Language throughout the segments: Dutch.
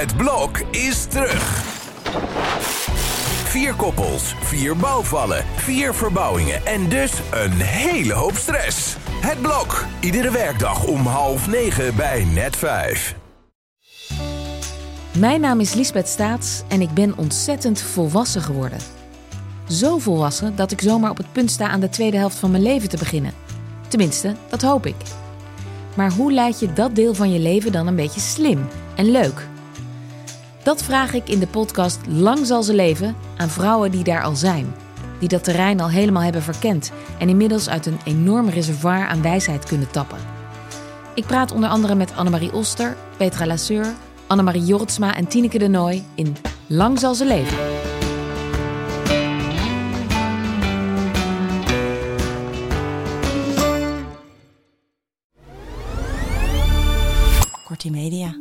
Het blok is terug. 4 koppels, 4 bouwvallen, 4 verbouwingen en dus een hele hoop stress. Het blok, iedere werkdag om 8:30 bij Net5. Mijn naam is Liesbeth Staats en ik ben ontzettend volwassen geworden. Zo volwassen dat ik zomaar op het punt sta aan de tweede helft van mijn leven te beginnen. Tenminste, dat hoop ik. Maar hoe leid je dat deel van je leven dan een beetje slim en leuk? Dat vraag ik in de podcast Lang zal ze leven aan vrouwen die daar al zijn. Die dat terrein al helemaal hebben verkend en inmiddels uit een enorm reservoir aan wijsheid kunnen tappen. Ik praat onder andere met Annemarie Oster, Petra Lasseur, Annemarie Jortsma en Tineke de Nooy in Lang zal ze leven. Kortie Media.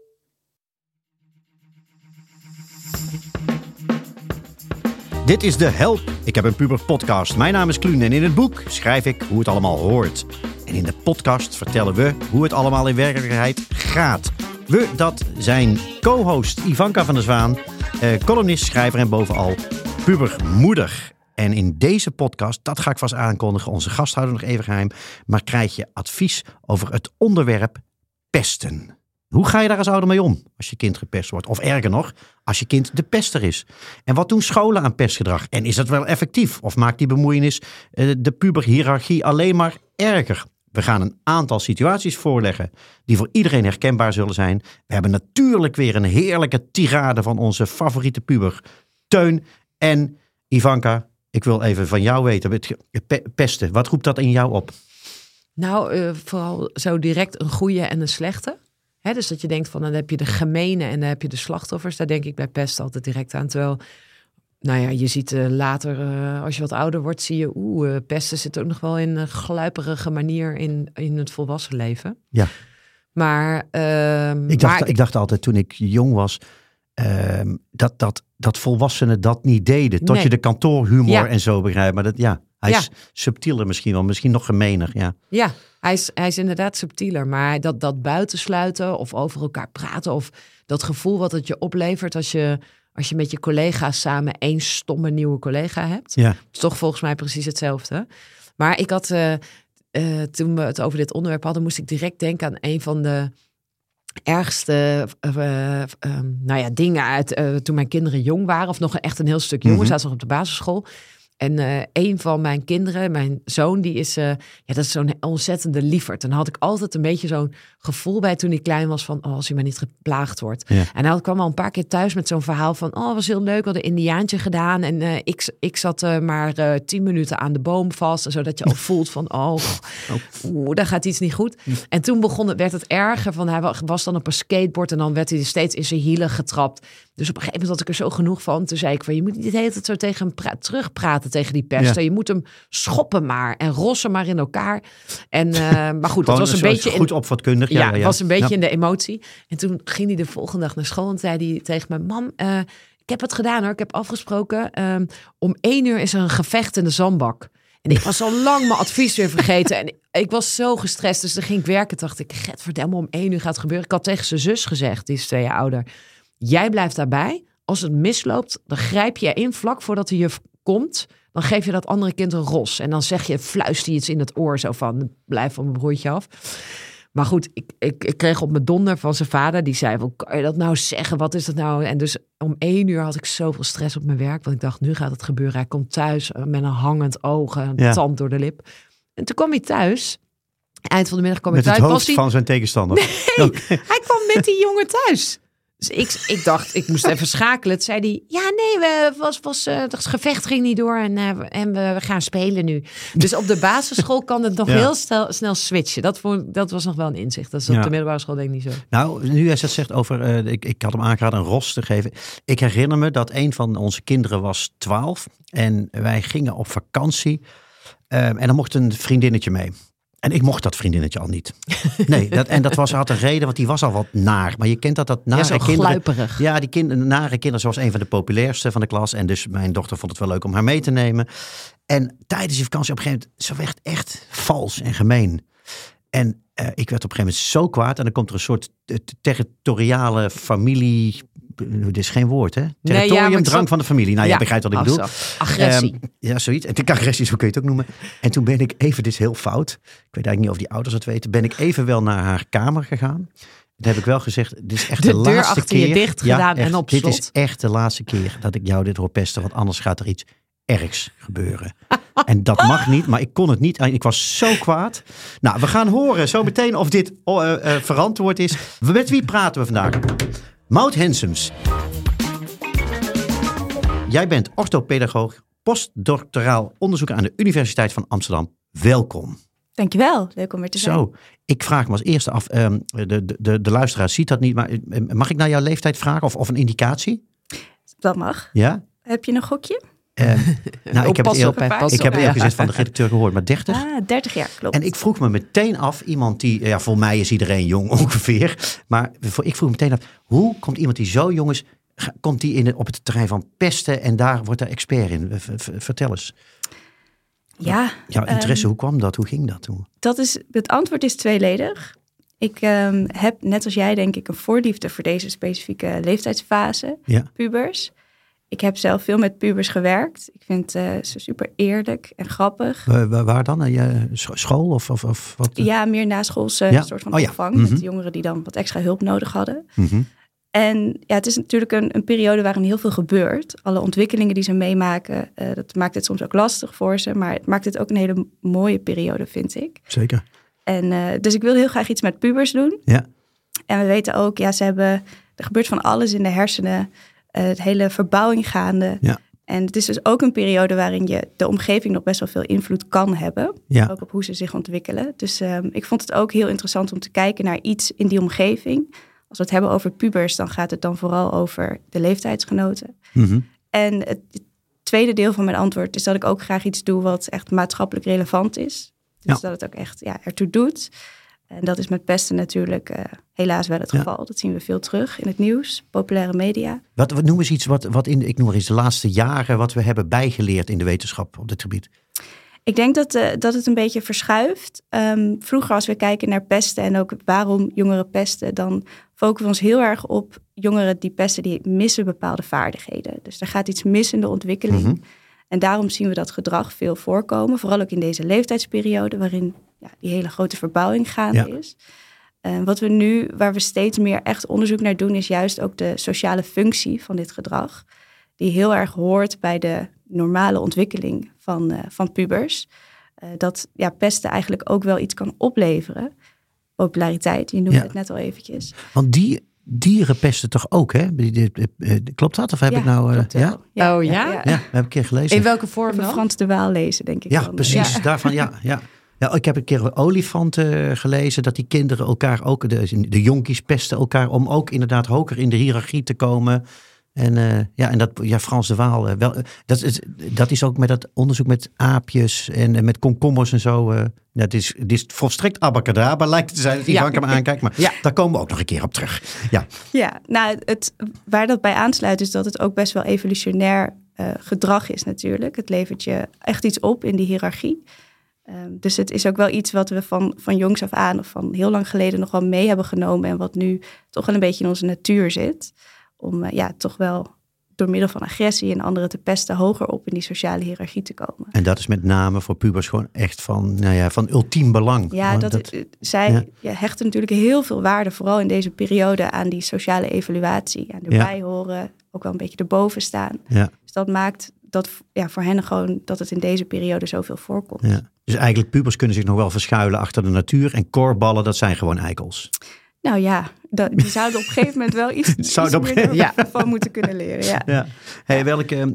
Dit is de Help, ik heb een puber podcast. Mijn naam is Kluun en in het boek schrijf ik hoe het allemaal hoort. En in de podcast vertellen we hoe het allemaal in werkelijkheid gaat. We, dat zijn co-host Ivanka van der Zwaan, columnist, schrijver en bovenal pubermoeder. En in deze podcast, dat ga ik vast aankondigen, onze gasthouder nog even geheim, maar krijg je advies over het onderwerp pesten. Hoe ga je daar als ouder mee om als je kind gepest wordt? Of erger nog, als je kind de pester is. En wat doen scholen aan pestgedrag? En is dat wel effectief? Of maakt die bemoeienis de puberhiërarchie alleen maar erger? We gaan een aantal situaties voorleggen die voor iedereen herkenbaar zullen zijn. We hebben natuurlijk weer een heerlijke tirade van onze favoriete puber, Teun en Ivanka. Ik wil even van jou weten, pesten, wat roept dat in jou op? Nou, vooral zo direct een goede en een slechte. Hè, dus dat je denkt van, dan heb je de gemene en dan heb je de slachtoffers. Daar denk ik bij pest altijd direct aan. Terwijl, nou ja, je ziet later, als je wat ouder wordt, zie je, pesten zit ook nog wel in een gluiperige manier in het volwassen leven. Ja. Maar ik dacht altijd toen ik jong was, dat volwassenen dat niet deden. Tot je de kantoorhumor en zo begrijpt. Maar hij is subtieler misschien wel, misschien nog gemener. Ja, hij is inderdaad subtieler. Maar dat buitensluiten of over elkaar praten of dat gevoel wat het je oplevert als je met je collega's samen één stomme nieuwe collega hebt. Ja. Is toch volgens mij precies hetzelfde. Maar ik had, toen we het over dit onderwerp hadden, moest ik direct denken aan een van de ergste dingen uit toen mijn kinderen jong waren. Of nog echt een heel stuk jonger. Zaten nog op de basisschool. En een van mijn kinderen, mijn zoon, die is, dat is zo'n ontzettende lieverd. En dan had ik altijd een beetje zo'n gevoel bij toen hij klein was van, als hij maar niet geplaagd wordt. Ja. En hij kwam al een paar keer thuis met zo'n verhaal van, het was heel leuk, we hadden Indiaantje gedaan. En ik zat maar 10 minuten aan de boom vast. Zodat je al voelt van, daar gaat iets niet goed. En toen werd het erger, van hij was dan op een skateboard en dan werd hij steeds in zijn hielen getrapt. Dus op een gegeven moment had ik er zo genoeg van. Toen zei ik van, je moet niet de hele tijd zo tegen hem terugpraten tegen die pester. Ja. Je moet hem schoppen maar en rossen maar in elkaar. En, maar goed, het was een beetje goed opvatkundig. Ja, het was een beetje in de emotie. En toen ging hij de volgende dag naar school en zei hij tegen me, mam, ik heb het gedaan hoor. Ik heb afgesproken, om 1 uur is er een gevecht in de zandbak. En ik was al lang mijn advies weer vergeten. En ik was zo gestrest. Dus dan ging ik werken. Dacht ik, verdamme, om 1 uur gaat het gebeuren. Ik had tegen zijn zus gezegd, die is 2 jaar ouder. Jij blijft daarbij. Als het misloopt, dan grijp je in vlak voordat de juf komt. Dan geef je dat andere kind een ros. En dan fluister je iets in het oor. Zo van, blijf van mijn broertje af. Maar goed, ik kreeg op mijn donder van zijn vader. Die zei, van, kan je dat nou zeggen? Wat is dat nou? En dus om 1 uur had ik zoveel stress op mijn werk. Want ik dacht, nu gaat het gebeuren. Hij komt thuis met een hangend oog. Een tand door de lip. En toen kwam hij thuis. Eind van de middag kwam hij thuis. Met het hoofd van zijn tegenstander. Nee, hij kwam met die jongen thuis. Dus ik dacht, ik moest even schakelen. Toen zei hij, het gevecht ging niet door en we gaan spelen nu. Dus op de basisschool kan het nog heel snel switchen. Dat was nog wel een inzicht. Dat is op de middelbare school denk ik niet zo. Nou, nu jij zegt over, ik had hem aangeraden een ros te geven. Ik herinner me dat een van onze kinderen was 12 en wij gingen op vakantie. En dan mocht een vriendinnetje mee. En ik mocht dat vriendinnetje al niet. Nee, dat had een reden, want die was al wat naar. Maar je kent dat nare kinderen. Gluiperig. Ja, nare kinderen, ze was een van de populairste van de klas. En dus mijn dochter vond het wel leuk om haar mee te nemen. En tijdens die vakantie op een gegeven moment, ze werd echt vals en gemeen. En ik werd op een gegeven moment zo kwaad. En dan komt er een soort territoriale familie. Dit is geen woord, hè? Territorium, drang van de familie. Nou, jij begrijpt wat ik bedoel. Agressie. Ja, zoiets. En agressie, zo kun je het ook noemen. En toen ben ik even, dit is heel fout. Ik weet eigenlijk niet of die ouders het weten. Ben ik even wel naar haar kamer gegaan. Dan heb ik wel gezegd, dit is echt de laatste keer. De deur achter je dicht gedaan en op slot. Dit is echt de laatste keer dat ik jou dit hoor pesten. Want anders gaat er iets ergs gebeuren. En dat mag niet, maar ik kon het niet. Ik was zo kwaad. Nou, we gaan horen zo meteen of dit verantwoord is. Met wie praten we vandaag? Maud Hensems. Jij bent orthopedagoog, postdoctoraal onderzoeker aan de Universiteit van Amsterdam. Welkom. Dankjewel, leuk om weer te zijn. Zo, ik vraag me als eerste af, de luisteraar ziet dat niet, maar mag ik naar jouw leeftijd vragen of een indicatie? Dat mag. Ja? Heb je een gokje? Nou, ik heb het eerlijk gezegd van de redacteur gehoord, maar 30? 30 jaar, klopt. En ik vroeg me meteen af, iemand die, ja, voor mij is iedereen jong ongeveer, maar ik vroeg me meteen af, hoe komt iemand die zo jong is, komt die op het terrein van pesten en daar wordt er expert in? Vertel eens. Ja. Jouw interesse, hoe kwam dat? Hoe ging dat toen? Het antwoord is tweeledig. Ik heb, net als jij denk ik, een voorliefde voor deze specifieke leeftijdsfase, pubers. Ik heb zelf veel met pubers gewerkt. Ik vind ze super eerlijk en grappig. Waar dan? School of wat? Ja, meer naschoolse soort van opvang. Met jongeren die dan wat extra hulp nodig hadden. Mm-hmm. En ja, het is natuurlijk een periode waarin heel veel gebeurt. Alle ontwikkelingen die ze meemaken, dat maakt het soms ook lastig voor ze. Maar het maakt het ook een hele mooie periode, vind ik. Zeker. En dus ik wil heel graag iets met pubers doen. Ja. En we weten ook, er gebeurt van alles in de hersenen. Het hele verbouwing gaande. Ja. En het is dus ook een periode waarin je de omgeving nog best wel veel invloed kan hebben. Ja. Ook op hoe ze zich ontwikkelen. Dus ik vond het ook heel interessant om te kijken naar iets in die omgeving. Als we het hebben over pubers, dan gaat het dan vooral over de leeftijdsgenoten. Mm-hmm. En het tweede deel van mijn antwoord is dat ik ook graag iets doe wat echt maatschappelijk relevant is. Dus dat het ook echt ertoe doet. En dat is met pesten natuurlijk helaas wel het geval. Ja. Dat zien we veel terug in het nieuws, populaire media. Wat noemen eens iets wat ik noem maar eens de laatste jaren wat we hebben bijgeleerd in de wetenschap op dit gebied? Ik denk dat het een beetje verschuift. Vroeger als we kijken naar pesten en ook waarom jongeren pesten, dan focussen we ons heel erg op jongeren die pesten, die missen bepaalde vaardigheden. Dus er gaat iets mis in de ontwikkeling. Mm-hmm. En daarom zien we dat gedrag veel voorkomen. Vooral ook in deze leeftijdsperiode waarin die hele grote verbouwing gaande is. Waar we steeds meer echt onderzoek naar doen, is juist ook de sociale functie van dit gedrag. Die heel erg hoort bij de normale ontwikkeling van pubers. Dat pesten eigenlijk ook wel iets kan opleveren. Populariteit, je noemde het net al eventjes. Want dieren pesten toch ook, hè? Klopt dat? Of heb ik nou... klopt wel. Ja, heb ik een keer gelezen. In welke vorm dan? Frans de Waal lezen, denk ik. Ja, precies. Daarvan, ja. Ja, ik heb een keer olifanten gelezen, dat die kinderen elkaar ook, de jonkies pesten elkaar om ook inderdaad hoger in de hiërarchie te komen. En Frans de Waal, dat is ook met dat onderzoek met aapjes en met komkommers en zo. Het is volstrekt abacadabra, lijkt het te zijn dat Ivanka me aankijkt, maar daar komen we ook nog een keer op terug. Ja, nou, waar dat bij aansluit is dat het ook best wel evolutionair gedrag is natuurlijk. Het levert je echt iets op in die hiërarchie. Dus het is ook wel iets wat we van jongs af aan of van heel lang geleden nog wel mee hebben genomen en wat nu toch wel een beetje in onze natuur zit. Om toch wel door middel van agressie en anderen te pesten hoger op in die sociale hiërarchie te komen. En dat is met name voor pubers gewoon echt van ultiem belang. Ja, zij hechten natuurlijk heel veel waarde, vooral in deze periode, aan die sociale evaluatie. Aan erbij horen, ook wel een beetje erboven staan. Ja. Dus dat maakt dat voor hen gewoon dat het in deze periode zoveel voorkomt. Ja. Dus eigenlijk pubers kunnen zich nog wel verschuilen achter de natuur en korballen, dat zijn gewoon eikels. Nou ja, die zouden op een gegeven moment wel iets meer van moeten kunnen leren. Ja. Hey,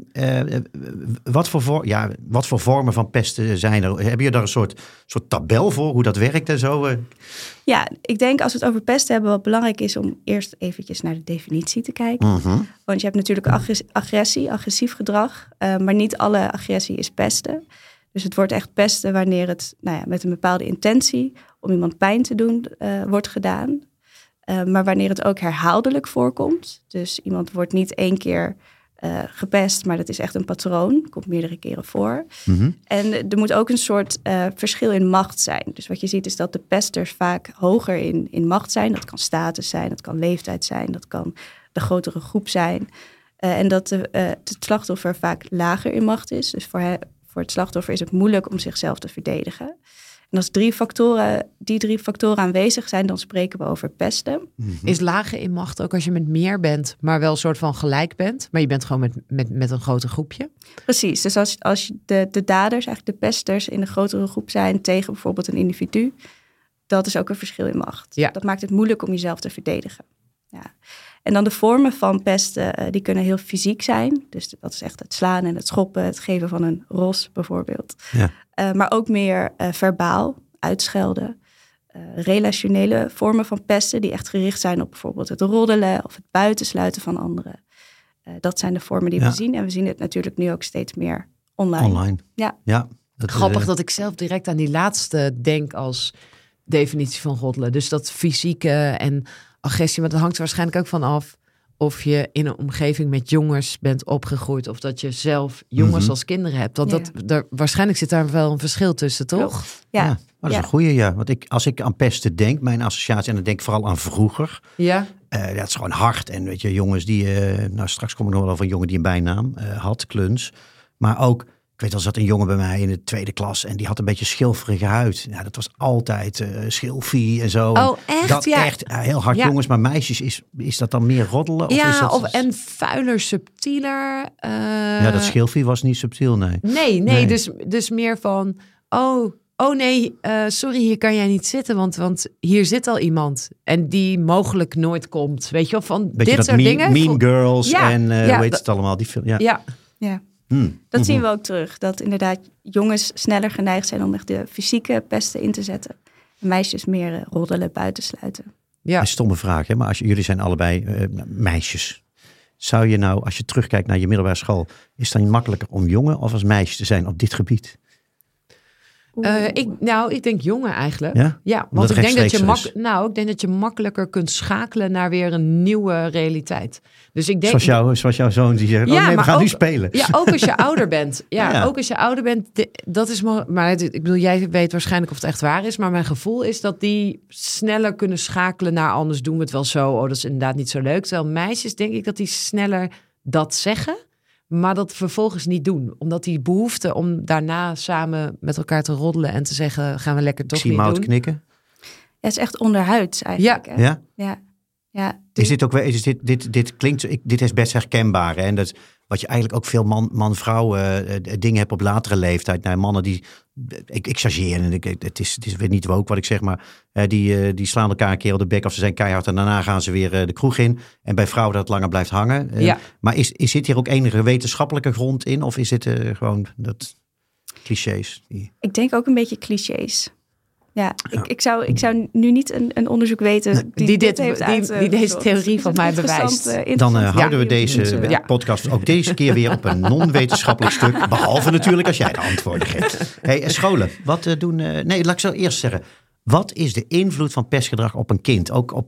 wat voor vormen van pesten zijn er? Heb je daar een soort tabel voor, hoe dat werkt en zo? Ja, ik denk als we het over pesten hebben, wat belangrijk is om eerst eventjes naar de definitie te kijken. Uh-huh. Want je hebt natuurlijk agressief gedrag, maar niet alle agressie is pesten. Dus het wordt echt pesten wanneer het met een bepaalde intentie om iemand pijn te doen wordt gedaan. Maar wanneer het ook herhaaldelijk voorkomt. Dus iemand wordt niet 1 keer gepest, maar dat is echt een patroon. Komt meerdere keren voor. Mhm. En er moet ook een soort verschil in macht zijn. Dus wat je ziet is dat de pesters vaak hoger in macht zijn. Dat kan status zijn, dat kan leeftijd zijn, dat kan de grotere groep zijn. En dat het slachtoffer vaak lager in macht is. Dus voor het slachtoffer is het moeilijk om zichzelf te verdedigen. En als die drie factoren aanwezig zijn, dan spreken we over pesten. Mm-hmm. Is lager in macht ook als je met meer bent, maar wel een soort van gelijk bent? Maar je bent gewoon met een groter groepje? Precies, dus als de daders, eigenlijk de pesters, in een grotere groep zijn tegen bijvoorbeeld een individu, dat is ook een verschil in macht. Ja. Dat maakt het moeilijk om jezelf te verdedigen. Ja. En dan de vormen van pesten, die kunnen heel fysiek zijn. Dus dat is echt het slaan en het schoppen, het geven van een ros bijvoorbeeld. Ja. Maar ook meer verbaal, uitschelden. Relationele vormen van pesten die echt gericht zijn op bijvoorbeeld het roddelen of het buitensluiten van anderen. Dat zijn de vormen die we zien. En we zien het natuurlijk nu ook steeds meer online. Ja. Grappig dat ik zelf direct aan die laatste denk als definitie van roddelen. Dus dat fysieke en agressie, maar dat hangt er waarschijnlijk ook van af of je in een omgeving met jongens bent opgegroeid of dat je zelf jongens als kinderen hebt. Want waarschijnlijk zit daar wel een verschil tussen, toch? Ja. Maar dat is een goeie, Want als ik aan pesten denk, mijn associatie, en dan denk ik vooral aan vroeger. Ja. Dat is gewoon hard. En weet je, jongens die, straks kom ik nog wel over een jongen die een bijnaam had, Kluns. Maar ook, ik weet al, zat een jongen bij mij in de tweede klas en die had een beetje schilferige huid. Ja, dat was altijd schilfie en zo. Oh, echt? Dat Ja. echt heel hard, jongens. Maar meisjes, is dat dan meer roddelen? Of Ja, is dat... en vuiler, subtieler. Ja, dat schilfie was niet subtiel, nee. Nee. Dus meer van, oh nee, sorry, hier kan jij niet zitten, want hier zit al iemand. En die mogelijk nooit komt. Weet je wel, van Beetje dit dat soort dingen. Mean Girls Ja, en ja, hoe heet het allemaal? Die film, Ja. Dat zien we ook terug. Dat inderdaad jongens sneller geneigd zijn om echt de fysieke pesten in te zetten. En meisjes meer roddelen, buitensluiten. Ja. Een stomme vraag, hè? Maar als jullie zijn allebei meisjes. Zou je nou, als je terugkijkt naar je middelbare school, is het dan makkelijker om jongen of als meisje te zijn op dit gebied? Ik denk jongen eigenlijk. Ja? Want ik denk rechtstreeks dat je makkelijker kunt schakelen naar weer een nieuwe realiteit. Dus ik denk zoals jouw zoon die zegt, we gaan nu spelen. Ja, ook als je ouder bent. Ja. Ook als je ouder bent, dat is maar ik bedoel, jij weet waarschijnlijk of het echt waar is, maar mijn gevoel is dat die sneller kunnen schakelen naar anders doen we het wel zo. Oh, dat is inderdaad niet zo leuk. Terwijl meisjes denk ik dat die sneller dat zeggen, maar dat vervolgens niet doen. Omdat die behoefte om daarna samen met elkaar te roddelen en te zeggen, gaan we lekker toch niet doen. Ik zie Maud knikken. Ja, het is echt onderhuids eigenlijk. Ja. Hè? Ja. Is dit ook weer, dit klinkt, dit is best herkenbaar. Hè? En dat wat je eigenlijk ook veel man-vrouw dingen hebt op latere leeftijd. Nou, mannen die, ik chargeer en het is weer niet woke wat ik zeg, maar die slaan elkaar een keer op de bek of ze zijn keihard en daarna gaan ze weer de kroeg in. En bij vrouwen dat het langer blijft hangen. Maar zit hier ook enige wetenschappelijke grond in of is dit gewoon dat clichés? Ik denk ook een beetje clichés. Ja, ik zou nu niet een onderzoek weten die deze theorie van mij bewijst. Dan houden we deze podcast ook deze keer weer op een non-wetenschappelijk stuk. Behalve natuurlijk als jij de antwoorden geeft. Hey, scholen, wat doen... Nee, laat ik zo eerst zeggen. Wat is de invloed van pestgedrag op een kind? Ook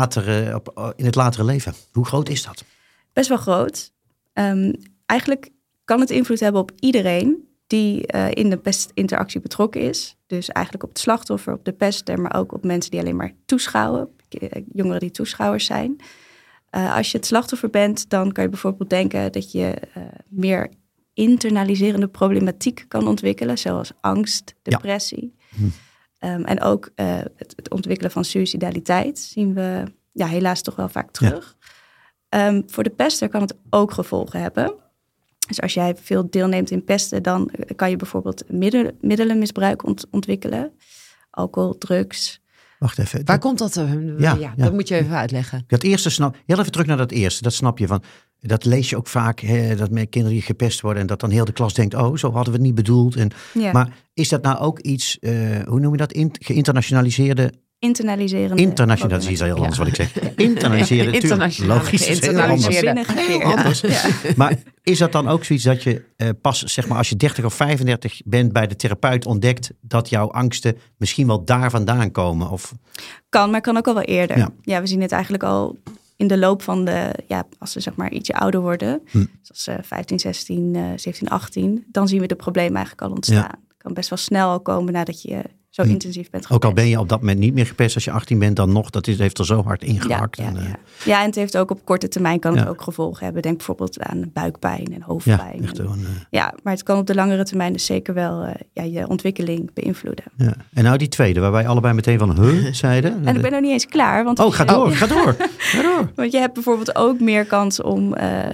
in het latere leven. Hoe groot is dat? Best wel groot. Eigenlijk kan het invloed hebben op iedereen die in de pestinteractie betrokken is. Dus eigenlijk op het slachtoffer, op de pester, maar ook op mensen die alleen maar toeschouwen. Jongeren die toeschouwers zijn. Als je het slachtoffer bent, dan kan je bijvoorbeeld denken dat je meer internaliserende problematiek kan ontwikkelen. Zoals angst, depressie. Ja. En ook het ontwikkelen van suïcidaliteit zien we helaas toch wel vaak terug. Ja. Voor de pester kan het ook gevolgen hebben. Dus als jij veel deelneemt in pesten, dan kan je bijvoorbeeld middelenmisbruik ontwikkelen. Alcohol, drugs. Wacht even. Waar komt dat? Dat moet je even uitleggen. Dat eerste heel even terug naar dat eerste. Dat snap je van. Dat lees je ook vaak, dat met kinderen die gepest worden en dat dan heel de klas denkt, oh, zo hadden we het niet bedoeld. Maar is dat nou ook iets, hoe noem je dat, geïnternaliseerde? Internaliserende. Dat is heel anders wat ik zeg. Internaliseren, logisch. Heel anders. Ja. Maar is dat dan ook zoiets dat je pas, zeg maar, als je 30 of 35 bent bij de therapeut ontdekt dat jouw angsten misschien wel daar vandaan komen? Of? Kan, maar kan ook al wel eerder. Ja, we zien het eigenlijk al in de loop van als ze zeg maar ietsje ouder worden, zoals 15, 16, 17, 18, dan zien we de problemen eigenlijk al ontstaan. Ja. Het kan best wel snel al komen nadat je zo intensief bent gepest. Ook al ben je op dat moment niet meer gepest als je 18 bent, dan nog, heeft er zo hard ingehakt. Ja, en het heeft ook op korte termijn kan het ook gevolgen hebben. Denk bijvoorbeeld aan buikpijn en hoofdpijn. Maar het kan op de langere termijn dus zeker wel je ontwikkeling beïnvloeden. Ja. En nou die tweede, waar wij allebei meteen van zeiden. En ik ben nog niet eens klaar. Want ga door. Want je hebt bijvoorbeeld ook meer kans om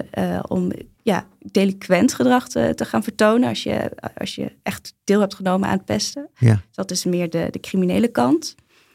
delinquent gedrag te gaan vertonen als je echt deel hebt genomen aan het pesten. Ja. Dus dat is meer de criminele kant.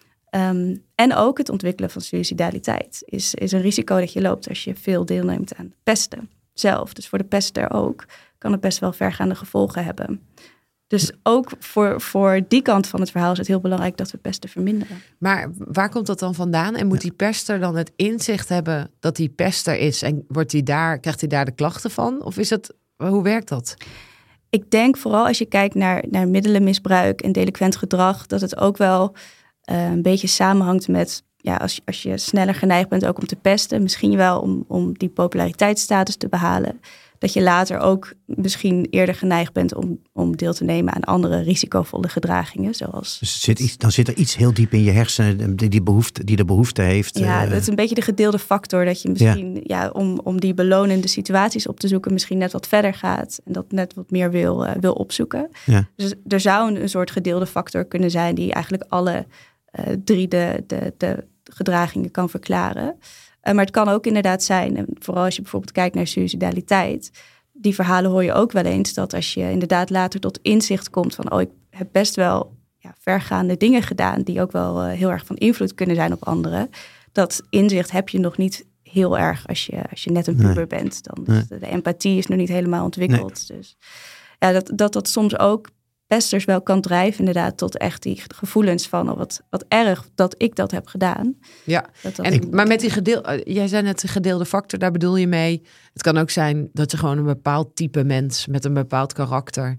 En ook het ontwikkelen van suïcidaliteit is een risico dat je loopt als je veel deelneemt aan het pesten zelf. Dus voor de pester ook kan het best wel vergaande gevolgen hebben. Dus ook voor die kant van het verhaal is het heel belangrijk dat we pesten verminderen. Maar waar komt dat dan vandaan? En moet die pester dan het inzicht hebben dat hij pester is? En krijgt hij daar de klachten van? Of hoe werkt dat? Ik denk vooral als je kijkt naar middelenmisbruik en delinquent gedrag, dat het ook wel een beetje samenhangt met, als je sneller geneigd bent ook om te pesten, misschien wel om die populariteitsstatus te behalen, dat je later ook misschien eerder geneigd bent om deel te nemen aan andere risicovolle gedragingen. Zoals... Dus dan zit er iets heel diep in je hersenen die de behoefte heeft. Ja, dat is een beetje de gedeelde factor. Dat je misschien om die belonende situaties op te zoeken misschien net wat verder gaat. En dat net wat meer wil opzoeken. Ja. Dus er zou een soort gedeelde factor kunnen zijn die eigenlijk alle drie de gedragingen kan verklaren. Maar het kan ook inderdaad zijn, en vooral als je bijvoorbeeld kijkt naar suïcidaliteit, die verhalen hoor je ook wel eens, dat als je inderdaad later tot inzicht komt van, ik heb best wel vergaande dingen gedaan, die ook wel heel erg van invloed kunnen zijn op anderen. Dat inzicht heb je nog niet heel erg als je net een puber bent. Dan is de empathie is nog niet helemaal ontwikkeld. Nee. Dus dat soms ook pesters wel kan drijven inderdaad tot echt die gevoelens van wat erg dat ik dat heb gedaan. Ja, maar met die jij zei net de gedeelde factor, daar bedoel je mee. Het kan ook zijn dat je gewoon een bepaald type mens met een bepaald karakter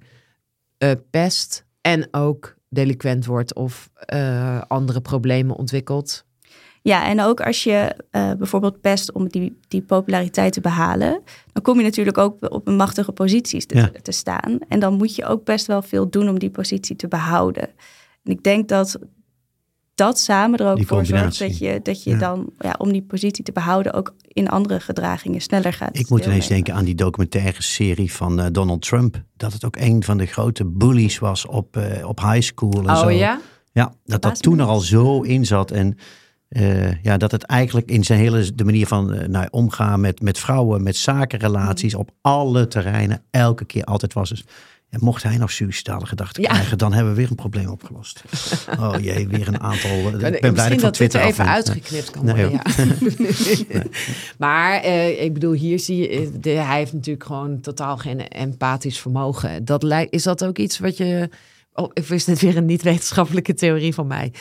pest en ook delinquent wordt of andere problemen ontwikkelt. Ja, en ook als je bijvoorbeeld pest om die populariteit te behalen, dan kom je natuurlijk ook op een machtige positie te staan. En dan moet je ook best wel veel doen om die positie te behouden. En ik denk dat samen er ook voor zorgt dat je dan, om die positie te behouden, ook in andere gedragingen sneller gaat. Ik moet ineens denken aan die documentaire serie van Donald Trump. Dat het ook een van de grote bullies was op high school en zo. Ja? Ja, dat toen er al zo in zat en dat het eigenlijk in zijn de manier van omgaan met vrouwen, met zakenrelaties op alle terreinen, elke keer altijd was. Dus mocht hij nog suïcidale gedachten krijgen, dan hebben we weer een probleem opgelost. Oh jee, weer een aantal. Ik ben blij dat Twitter even uitgeknipt kan worden. Nee. Maar ik bedoel, hier zie je, hij heeft natuurlijk gewoon totaal geen empathisch vermogen. Is dat ook iets wat je... of is dit weer een niet-wetenschappelijke theorie van mij?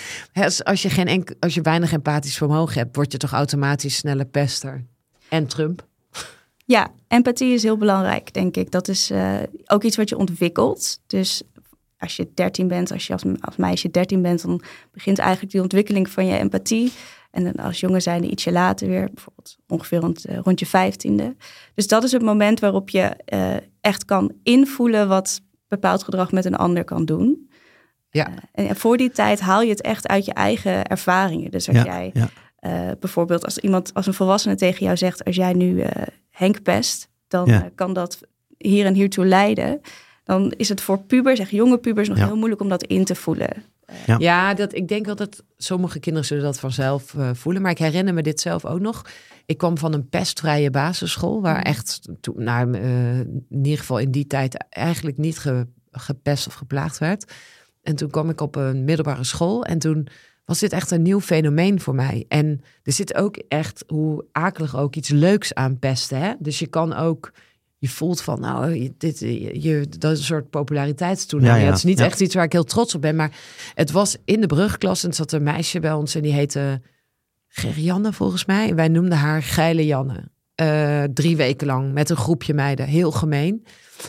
Als je weinig empathisch vermogen hebt, word je toch automatisch sneller pester. En Trump? Ja, empathie is heel belangrijk, denk ik. Dat is ook iets wat je ontwikkelt. Dus als je 13 bent, als meisje 13 bent, dan begint eigenlijk die ontwikkeling van je empathie. En dan als jongen zijnde ietsje later weer, bijvoorbeeld ongeveer rond je 15e. Dus dat is het moment waarop je echt kan invoelen wat bepaald gedrag met een ander kan doen. Ja. En voor die tijd haal je het echt uit je eigen ervaringen. Dus als jij bijvoorbeeld als een volwassene tegen jou zegt, als jij nu Henk pest, dan kan dat hier en hiertoe leiden. Dan is het voor pubers, echt jonge pubers, nog heel moeilijk om dat in te voelen. Ik denk wel dat sommige kinderen zullen dat vanzelf voelen. Maar ik herinner me dit zelf ook nog. Ik kwam van een pestvrije basisschool, waar echt, in ieder geval in die tijd, eigenlijk niet gepest of geplaagd werd. En toen kwam ik op een middelbare school en toen was dit echt een nieuw fenomeen voor mij. En er zit ook echt, hoe akelig ook, iets leuks aan pesten. Hè? Dus je kan ook, je voelt van, dat is een soort populariteitstoename. Het is niet echt iets waar ik heel trots op ben, maar het was in de brugklas en er zat een meisje bij ons en die heette Gerianne volgens mij. En wij noemden haar Geile Janne. 3 weken lang met een groepje meiden. Heel gemeen.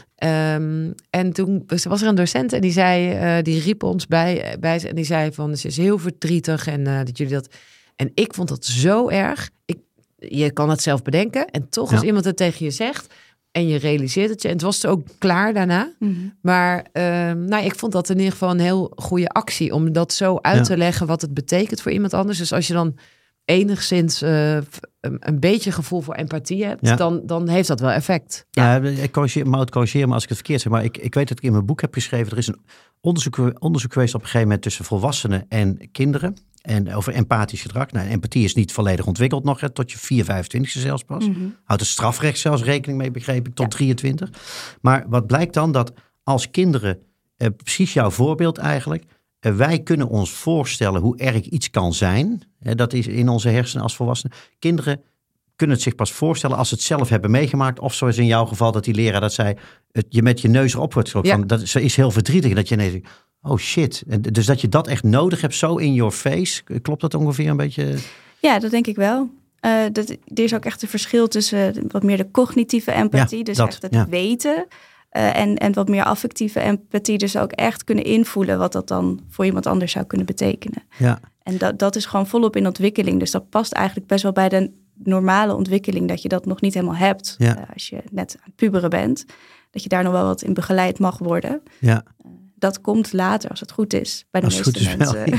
En toen was er een docent en die zei, die riep ons bij en die zei van, ze is heel verdrietig en dat jullie dat. En ik vond dat zo erg. je kan het zelf bedenken. En toch als iemand het tegen je zegt en je realiseert het je. En het was ook klaar daarna. Mm-hmm. Maar ik vond dat in ieder geval een heel goede actie. Om dat zo uit te leggen wat het betekent voor iemand anders. Dus als je dan enigszins een beetje gevoel voor empathie hebt, dan heeft dat wel effect. Ja, ik corrigeer me als ik het verkeerd zeg, maar ik weet dat ik in mijn boek heb geschreven, er is een onderzoek geweest op een gegeven moment tussen volwassenen en kinderen en over empathisch gedrag. Nou, empathie is niet volledig ontwikkeld nog, tot je 4, 25e zelfs pas. Mm-hmm. Houdt het strafrecht zelfs rekening mee, begreep ik, tot 23. Maar wat blijkt dan, dat als kinderen, precies jouw voorbeeld eigenlijk, wij kunnen ons voorstellen hoe erg iets kan zijn. Dat is in onze hersenen als volwassenen. Kinderen kunnen het zich pas voorstellen als ze het zelf hebben meegemaakt. Of zoals in jouw geval dat die leraar dat zei, je met je neus erop wordt gelopen. Ja. Dat is heel verdrietig. Dat je ineens denkt, oh shit. Dus dat je dat echt nodig hebt, zo in your face. Klopt dat ongeveer een beetje? Ja, dat denk ik wel. Er is ook echt een verschil tussen wat meer de cognitieve empathie. Ja, dus echt het weten. En wat meer affectieve empathie. Dus ook echt kunnen invoelen wat dat dan voor iemand anders zou kunnen betekenen. Ja. En dat is gewoon volop in ontwikkeling. Dus dat past eigenlijk best wel bij de normale ontwikkeling. Dat je dat nog niet helemaal hebt. Ja. Als je net aan het puberen bent. Dat je daar nog wel wat in begeleid mag worden. Ja. Dat komt later als het goed is. Bij de meeste mensen.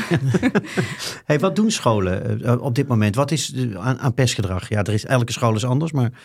Hey, wat doen scholen op dit moment? Wat is aan pestgedrag? Ja, elke school is anders, maar...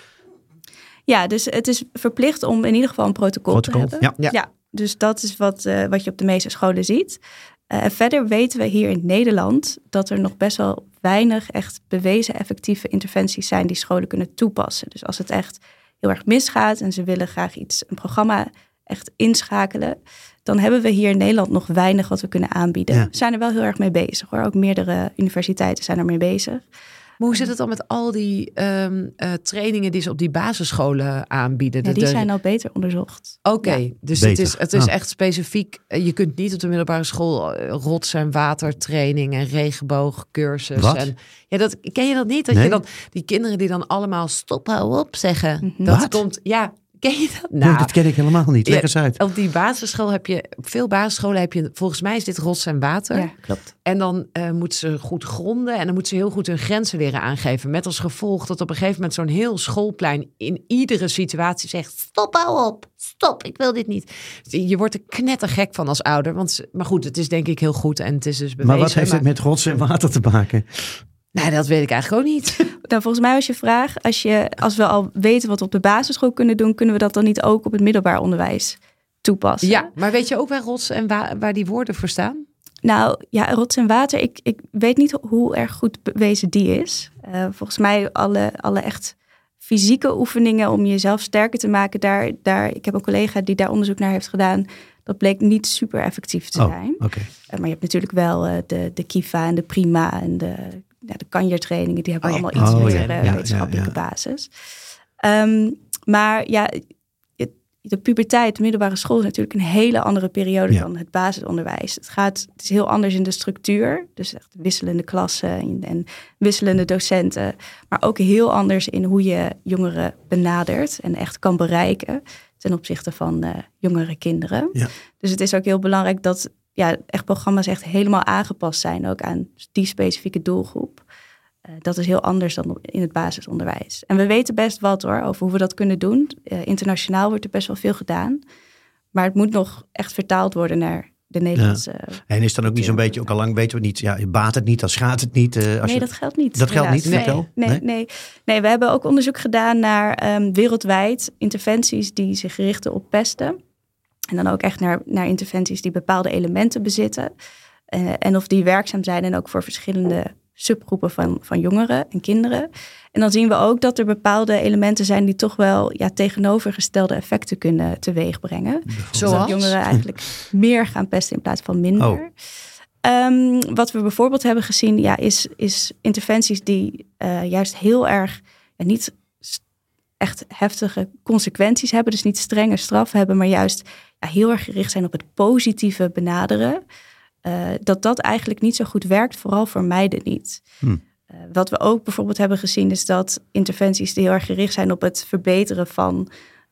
Ja, dus het is verplicht om in ieder geval een protocol te hebben. Ja, dus dat is wat je op de meeste scholen ziet. En verder weten we hier in Nederland dat er nog best wel weinig echt bewezen effectieve interventies zijn die scholen kunnen toepassen. Dus als het echt heel erg misgaat en ze willen graag een programma echt inschakelen, dan hebben we hier in Nederland nog weinig wat we kunnen aanbieden. Ja. We zijn er wel heel erg mee bezig hoor. Ook meerdere universiteiten zijn er mee bezig. Maar hoe zit het dan met al die trainingen die ze op die basisscholen aanbieden? Ja, die zijn al beter onderzocht. Oké, dus het is echt specifiek. Je kunt niet op de middelbare school rots- en watertraining en regenboogcursus. Wat? Ken je dat niet? Dat je dan die kinderen die dan allemaal stop, hou op zeggen. Mm-hmm. Dat komt, ja. Ken je dat? Nou, dat ken ik helemaal niet. Leg eens uit. Op die basisschool op veel basisscholen heb je, volgens mij is dit rots en water. Ja, klopt. En dan moeten ze goed gronden en dan moeten ze heel goed hun grenzen leren aangeven. Met als gevolg dat op een gegeven moment zo'n heel schoolplein in iedere situatie zegt, stop, hou op, stop, ik wil dit niet. Je wordt er knettergek van als ouder. Maar goed, het is denk ik heel goed en het is dus bewezen. Maar wat heeft het met rots en water te maken? Nou, dat weet ik eigenlijk ook niet. Nou, volgens mij was je vraag, als we al weten wat we op de basisschool kunnen doen, kunnen we dat dan niet ook op het middelbaar onderwijs toepassen? Ja, maar weet je ook waar rots en waar die woorden voor staan? Nou, ja, rots en water, ik weet niet hoe erg goed bewezen die is. Volgens mij alle echt fysieke oefeningen om jezelf sterker te maken, daar ik heb een collega die daar onderzoek naar heeft gedaan. Dat bleek niet super effectief te zijn. Okay. Maar je hebt natuurlijk wel de Kiva en de Prima en de kanjertrainingen. Die hebben allemaal iets meer wetenschappelijke basis. Maar ja, de puberteit, de middelbare school is natuurlijk een hele andere periode dan het basisonderwijs. Het is heel anders in de structuur. Dus echt wisselende klassen en wisselende docenten. Maar ook heel anders in hoe je jongeren benadert en echt kan bereiken ten opzichte van jongere kinderen. Ja. Dus het is ook heel belangrijk dat echt programma's echt helemaal aangepast zijn ook aan die specifieke doelgroep. Dat is heel anders dan in het basisonderwijs. En we weten best wat hoor, over hoe we dat kunnen doen. Internationaal wordt er best wel veel gedaan. Maar het moet nog echt vertaald worden naar de Nederlandse... Ja. En is dan ook niet zo'n beetje, ook al lang weten we niet... Ja, baat het niet, dan schaadt het niet. Nee, dat geldt niet. Dat geldt niet? Nee, we hebben ook onderzoek gedaan naar wereldwijd interventies die zich richten op pesten. En dan ook echt naar interventies die bepaalde elementen bezitten. En of die werkzaam zijn en ook voor verschillende subgroepen van jongeren en kinderen. En dan zien we ook dat er bepaalde elementen zijn die toch wel tegenovergestelde effecten kunnen teweeg brengen. Zoals dat jongeren eigenlijk meer gaan pesten in plaats van minder. Wat we bijvoorbeeld hebben gezien is interventies die juist heel erg niet echt heftige consequenties hebben. Dus niet strenge straf hebben, maar juist heel erg gericht zijn op het positieve benaderen. Dat eigenlijk niet zo goed werkt, vooral voor meiden niet. Wat we ook bijvoorbeeld hebben gezien is dat interventies die heel erg gericht zijn op het verbeteren van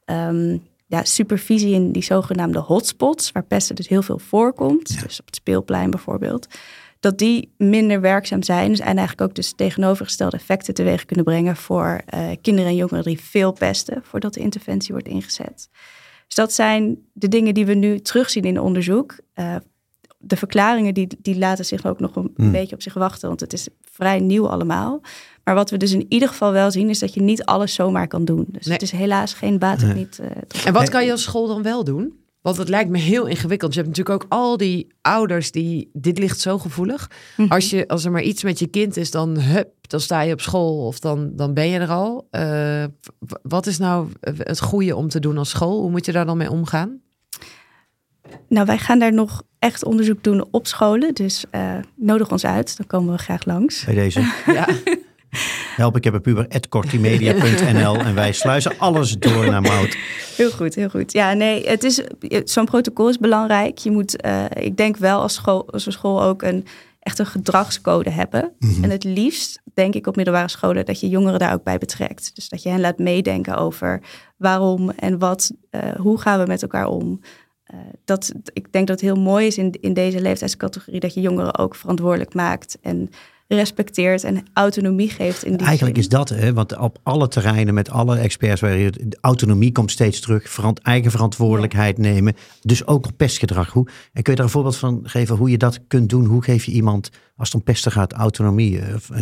supervisie in die zogenaamde hotspots, waar pesten dus heel veel voorkomt, dus op het speelplein bijvoorbeeld, dat die minder werkzaam zijn. En eigenlijk ook dus tegenovergestelde effecten teweeg kunnen brengen voor kinderen en jongeren die veel pesten voordat de interventie wordt ingezet. Dus dat zijn de dingen die we nu terugzien in onderzoek. De verklaringen die laten zich ook nog een beetje op zich wachten, want het is vrij nieuw allemaal. Maar wat we dus in ieder geval wel zien, is dat je niet alles zomaar kan doen. Dus het is helaas geen baat of niet. En wat kan je als school dan wel doen? Want het lijkt me heel ingewikkeld. Je hebt natuurlijk ook al die ouders die... Dit ligt zo gevoelig. Als er maar iets met je kind is, dan sta je op school of dan ben je er al. Wat is nou het goede om te doen als school? Hoe moet je daar dan mee omgaan? Nou, wij gaan daar nog echt onderzoek doen op scholen. Dus nodig ons uit, dan komen we graag langs. Bij deze. Ja. Help, ik heb een puber @kortimedia.nl en wij sluizen alles door naar Maud. Heel goed, heel goed. Ja, nee, zo'n protocol is belangrijk. Je moet, ik denk wel als een school ook echt een gedragscode hebben. En het liefst, denk ik, op middelbare scholen dat je jongeren daar ook bij betrekt. Dus dat je hen laat meedenken over waarom en wat, hoe gaan we met elkaar om. Ik denk dat het heel mooi is in deze leeftijdscategorie dat je jongeren ook verantwoordelijk maakt en respecteert en autonomie geeft. Eigenlijk is dat, want op alle terreinen met alle experts, de autonomie komt steeds terug, eigen verantwoordelijkheid nemen, dus ook op pestgedrag. En kun je daar een voorbeeld van geven hoe je dat kunt doen? Hoe geef je iemand, als het om pesten gaat, autonomie?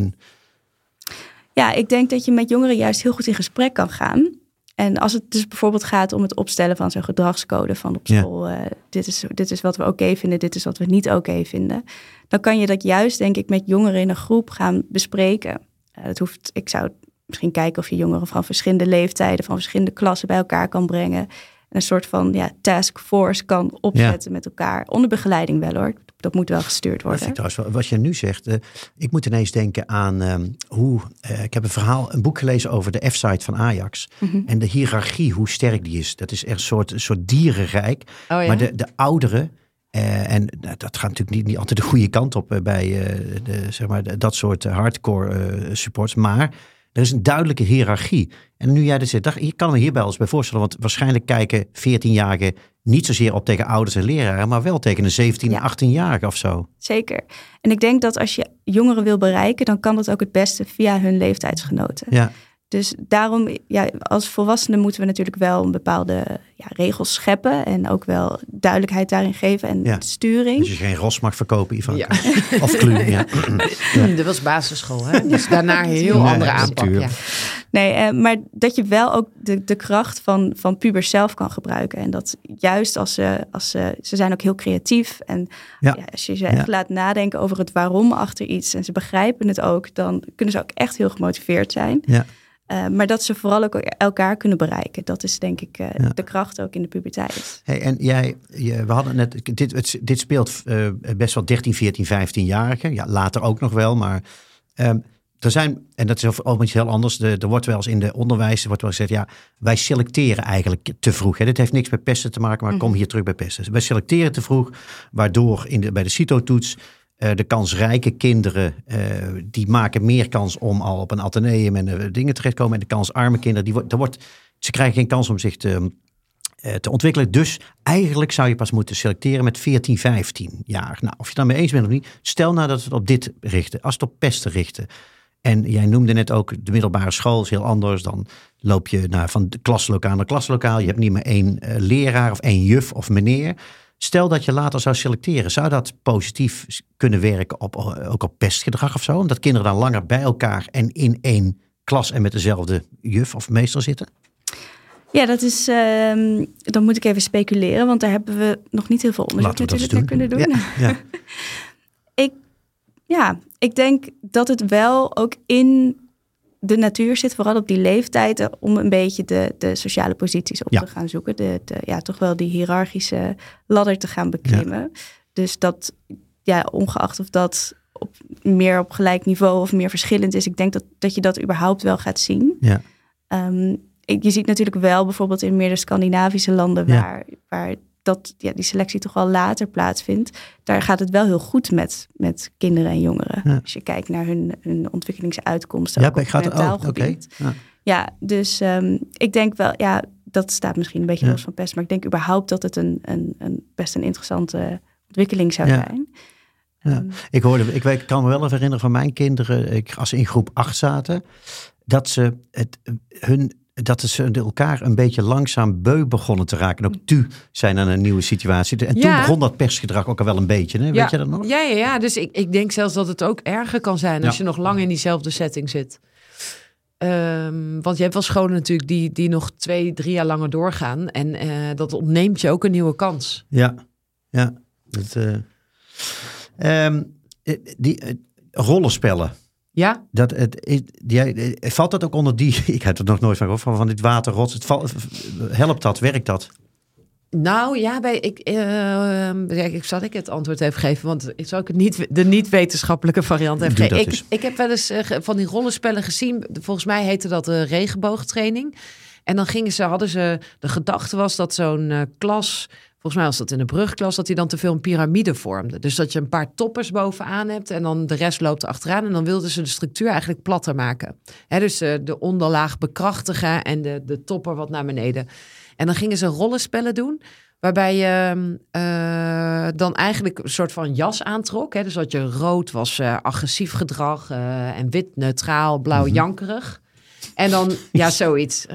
Ja, ik denk dat je met jongeren juist heel goed in gesprek kan gaan. En als het dus bijvoorbeeld gaat om het opstellen van zo'n gedragscode van op school, dit is wat we oké vinden, dit is wat we niet oké vinden, dan kan je dat juist, denk ik, met jongeren in een groep gaan bespreken. Ik zou misschien kijken of je jongeren van verschillende leeftijden, van verschillende klassen bij elkaar kan brengen. En een soort van taskforce kan opzetten met elkaar. Onder begeleiding wel hoor. Dat moet wel gestuurd worden. Perfect, wat je nu zegt, ik moet ineens denken aan ik heb een boek gelezen over de F-site van Ajax. En de hiërarchie, hoe sterk die is. Dat is echt een soort dierenrijk. Oh, ja? Maar de ouderen, en dat gaat natuurlijk niet altijd de goede kant op bij dat soort hardcore supports. Maar er is een duidelijke hiërarchie. En nu jij dit zegt, je kan me hierbij eens bij voorstellen. Want waarschijnlijk kijken 14-jarigen niet zozeer op tegen ouders en leraren, maar wel tegen een 17- en 18-jarige of zo. Zeker. En ik denk dat als je jongeren wil bereiken, dan kan dat ook het beste via hun leeftijdsgenoten. Ja. Dus daarom, als volwassenen moeten we natuurlijk wel een bepaalde regels scheppen en ook wel duidelijkheid daarin geven en sturing. Dus je geen ros mag verkopen, Ivan. Ja. Of Kluun, Dat was basisschool, hè? Dus daarna heel andere aanpak. Ja. Nee, maar dat je wel ook de kracht van pubers zelf kan gebruiken. En dat juist als ze zijn ook heel creatief. En als je ze echt laat nadenken over het waarom achter iets en ze begrijpen het ook, dan kunnen ze ook echt heel gemotiveerd zijn. Ja. Maar dat ze vooral ook elkaar kunnen bereiken. Dat is denk ik de kracht ook in de puberteit. Hey, en we hadden net, dit speelt best wel 13, 14, 15-jarigen. Ja, later ook nog wel, maar er zijn, en dat is overigens iets heel anders. Er wordt wel eens in de onderwijs gezegd, wij selecteren eigenlijk te vroeg. Hè. Dit heeft niks met pesten te maken, maar ik kom hier terug bij pesten. Wij selecteren te vroeg, waardoor bij de CITO-toets de kansrijke kinderen, die maken meer kans om al op een ateneum en dingen terechtkomen. En de kansarme kinderen, ze krijgen geen kans om zich te ontwikkelen. Dus eigenlijk zou je pas moeten selecteren met 14, 15 jaar. Nou, of je het daarmee eens bent of niet, stel nou dat we het op dit richten, als het op pesten richten. En jij noemde net ook de middelbare school is heel anders. Dan loop je van klaslokaal naar klaslokaal. Je hebt niet meer één leraar of één juf of meneer. Stel dat je later zou selecteren. Zou dat positief kunnen werken ook op pestgedrag of zo? Omdat kinderen dan langer bij elkaar en in één klas en met dezelfde juf of meester zitten? Ja, dat is. Dan moet ik even speculeren, want daar hebben we nog niet heel veel onderzoek natuurlijk naar kunnen doen. Ja. Ik denk dat het wel ook in de natuur zit, vooral op die leeftijden, om een beetje de sociale posities op te gaan zoeken. Toch wel die hiërarchische ladder te gaan beklimmen. Ja. Dus dat, ongeacht of dat meer op gelijk niveau of meer verschillend is, ik denk dat je dat überhaupt wel gaat zien. Ja. Je ziet natuurlijk wel bijvoorbeeld in meer de Scandinavische landen waar die selectie toch wel later plaatsvindt. Daar gaat het wel heel goed met kinderen en jongeren. Ja. Als je kijkt naar hun ontwikkelingsuitkomsten. Ook op mentaal gebied. Okay. Ja, dus ik denk wel, dat staat misschien een beetje los van pest. Maar ik denk überhaupt dat het best een interessante ontwikkeling zou zijn. Ja. Ik kan me wel even herinneren van mijn kinderen, als ze in groep 8 zaten, dat ze elkaar een beetje langzaam beu begonnen te raken. En ook zijn aan een nieuwe situatie. En toen begon dat pestgedrag ook al wel een beetje. Hè? Weet je dat nog? Ja. Dus ik denk zelfs dat het ook erger kan zijn als je nog lang in diezelfde setting zit. Want je hebt wel scholen natuurlijk die nog 2-3 jaar langer doorgaan. En dat ontneemt je ook een nieuwe kans. Ja. Die rollenspellen. Ja? Valt dat ook onder die... Ik heb er nog nooit van gehoord, van dit waterrots. Helpt dat? Werkt dat? Nou ja, zal ik het antwoord even geven? Want ik zou de niet-wetenschappelijke variant even geven. Ik heb wel eens van die rollenspellen gezien. Volgens mij heette dat de regenboogtraining. En dan hadden ze... De gedachte was dat zo'n klas... Volgens mij was dat in de brugklas, dat hij dan te veel een piramide vormde. Dus dat je een paar toppers bovenaan hebt en dan de rest loopt achteraan. En dan wilden ze de structuur eigenlijk platter maken. Dus de onderlaag bekrachtigen en de topper wat naar beneden. En dan gingen ze rollenspellen doen, waarbij je dan eigenlijk een soort van jas aantrok. Dus dat je rood was agressief gedrag en wit neutraal, blauw jankerig. En dan, zoiets.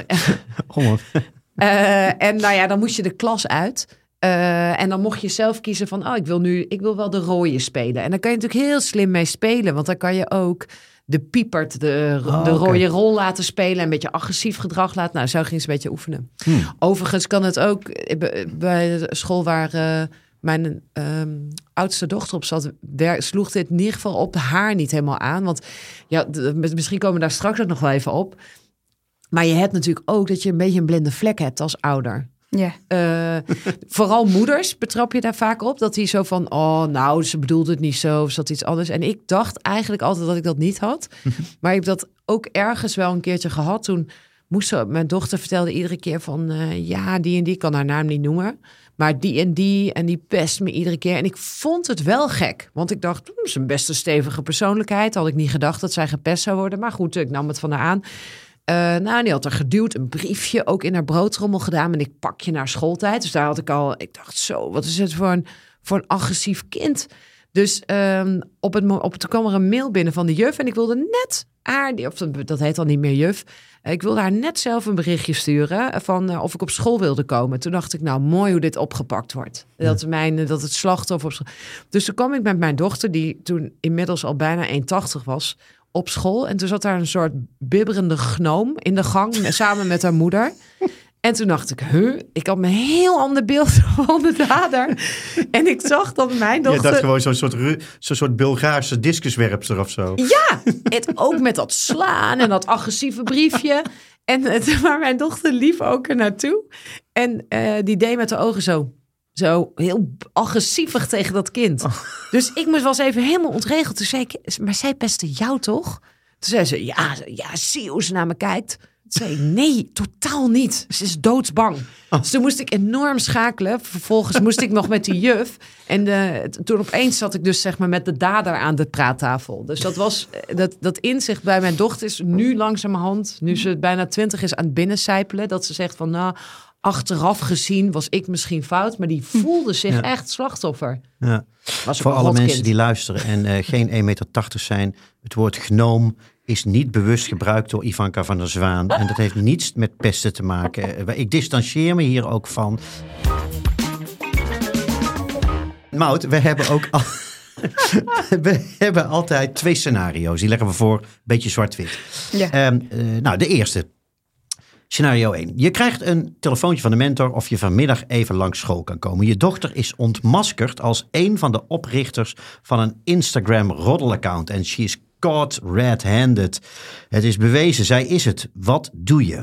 En dan moest je de klas uit. En dan mocht je zelf kiezen van, ik wil wel de rode spelen. En dan kan je natuurlijk heel slim mee spelen. Want dan kan je ook de piepert, de rode rol laten spelen. En een beetje agressief gedrag laten. Nou, zo ging ze een beetje oefenen. Overigens kan het ook bij de school waar mijn oudste dochter op zat, sloeg dit in ieder geval op haar niet helemaal aan. Want misschien komen we daar straks ook nog wel even op. Maar je hebt natuurlijk ook dat je een beetje een blinde vlek hebt als ouder. Ja. Vooral moeders betrap je daar vaak op. Dat die zo van, ze bedoelde het niet zo. Of zat iets anders. En ik dacht eigenlijk altijd dat ik dat niet had. Maar ik heb dat ook ergens wel een keertje gehad. Toen mijn dochter vertelde iedere keer van, die en die, kan haar naam niet noemen. Maar die en die pest me iedere keer. En ik vond het wel gek. Want ik dacht, dat is een best een stevige persoonlijkheid. Had ik niet gedacht dat zij gepest zou worden. Maar goed, ik nam het van haar aan. Die had er geduwd, een briefje ook in haar broodrommel gedaan. En ik pak je naar schooltijd. Dus daar had ik al, ik dacht zo, wat is het voor een agressief kind? Dus toen kwam er een mail binnen van de juf. En ik wilde net haar, dat heet al niet meer juf. Ik wilde haar net zelf een berichtje sturen van of ik op school wilde komen. Toen dacht ik, nou mooi hoe dit opgepakt wordt. Ja. Dat het slachtoffer op school. Dus toen kwam ik met mijn dochter, die toen inmiddels al bijna 1,80 was, op school. En toen zat daar een soort bibberende gnoom in de gang samen met haar moeder. En toen dacht ik, ik had een heel ander beeld van de dader. En ik zag dat mijn dochter... Je dacht gewoon zo'n soort Bulgaarse discuswerpster of zo. Ja, ook met dat slaan en dat agressieve briefje. Maar mijn dochter liep ook er naartoe. En die deed met de ogen zo heel agressievig tegen dat kind. Oh. Dus ik was even helemaal ontregeld. Toen zei ik, maar zij pestte jou toch? Toen zei ze, ja, zie hoe ze naar me kijkt. Toen zei ik, nee, totaal niet. Ze is doodsbang. Oh. Dus toen moest ik enorm schakelen. Vervolgens moest ik nog met die juf. En toen opeens zat ik dus zeg maar met de dader aan de praattafel. Dus dat was dat inzicht bij mijn dochter is nu langzamerhand, nu ze bijna 20 is, aan het binnencijpelen. Dat ze zegt van, achteraf gezien was ik misschien fout, maar die voelde zich echt slachtoffer. Ja. Voor alle mensen die luisteren en geen 1,80 meter zijn, het woord gnoom is niet bewust gebruikt door Ivanka van der Zwaan. En dat heeft niets met pesten te maken. Ik distancieer me hier ook van. Mout, we hebben altijd 2 scenario's. Die leggen we voor, een beetje zwart-wit. Ja. De eerste. Scenario 1. Je krijgt een telefoontje van de mentor of je vanmiddag even langs school kan komen. Je dochter is ontmaskerd als een van de oprichters van een Instagram roddelaccount. En she is caught red-handed. Het is bewezen, zij is het. Wat doe je?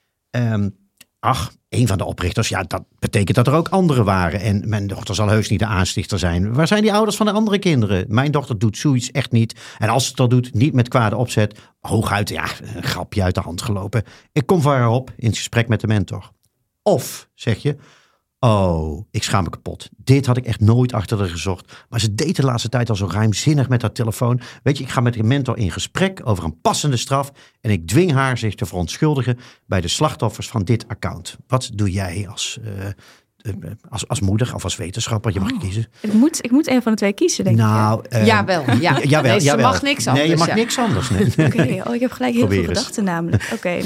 Een van de oprichters, dat betekent dat er ook anderen waren. En mijn dochter zal heus niet de aanstichter zijn. Waar zijn die ouders van de andere kinderen? Mijn dochter doet zoiets echt niet. En als ze het al doet, niet met kwade opzet. Hooguit, een grapje uit de hand gelopen. Ik kom voor haar op in het gesprek met de mentor. Of, zeg je, ik schaam me kapot. Dit had ik echt nooit achter haar gezocht. Maar ze deed de laatste tijd al zo ruimzinnig met haar telefoon. Weet je, ik ga met de mentor in gesprek over een passende straf. En ik dwing haar zich te verontschuldigen bij de slachtoffers van dit account. Wat doe jij als als moeder of als wetenschapper, je mag kiezen. Ik moet een van de twee kiezen, denk ik. Jawel. Nee, ze mag niks anders. Nee, je mag niks anders. Nee. Oké, ik heb gelijk heel veel gedachten namelijk. Oké.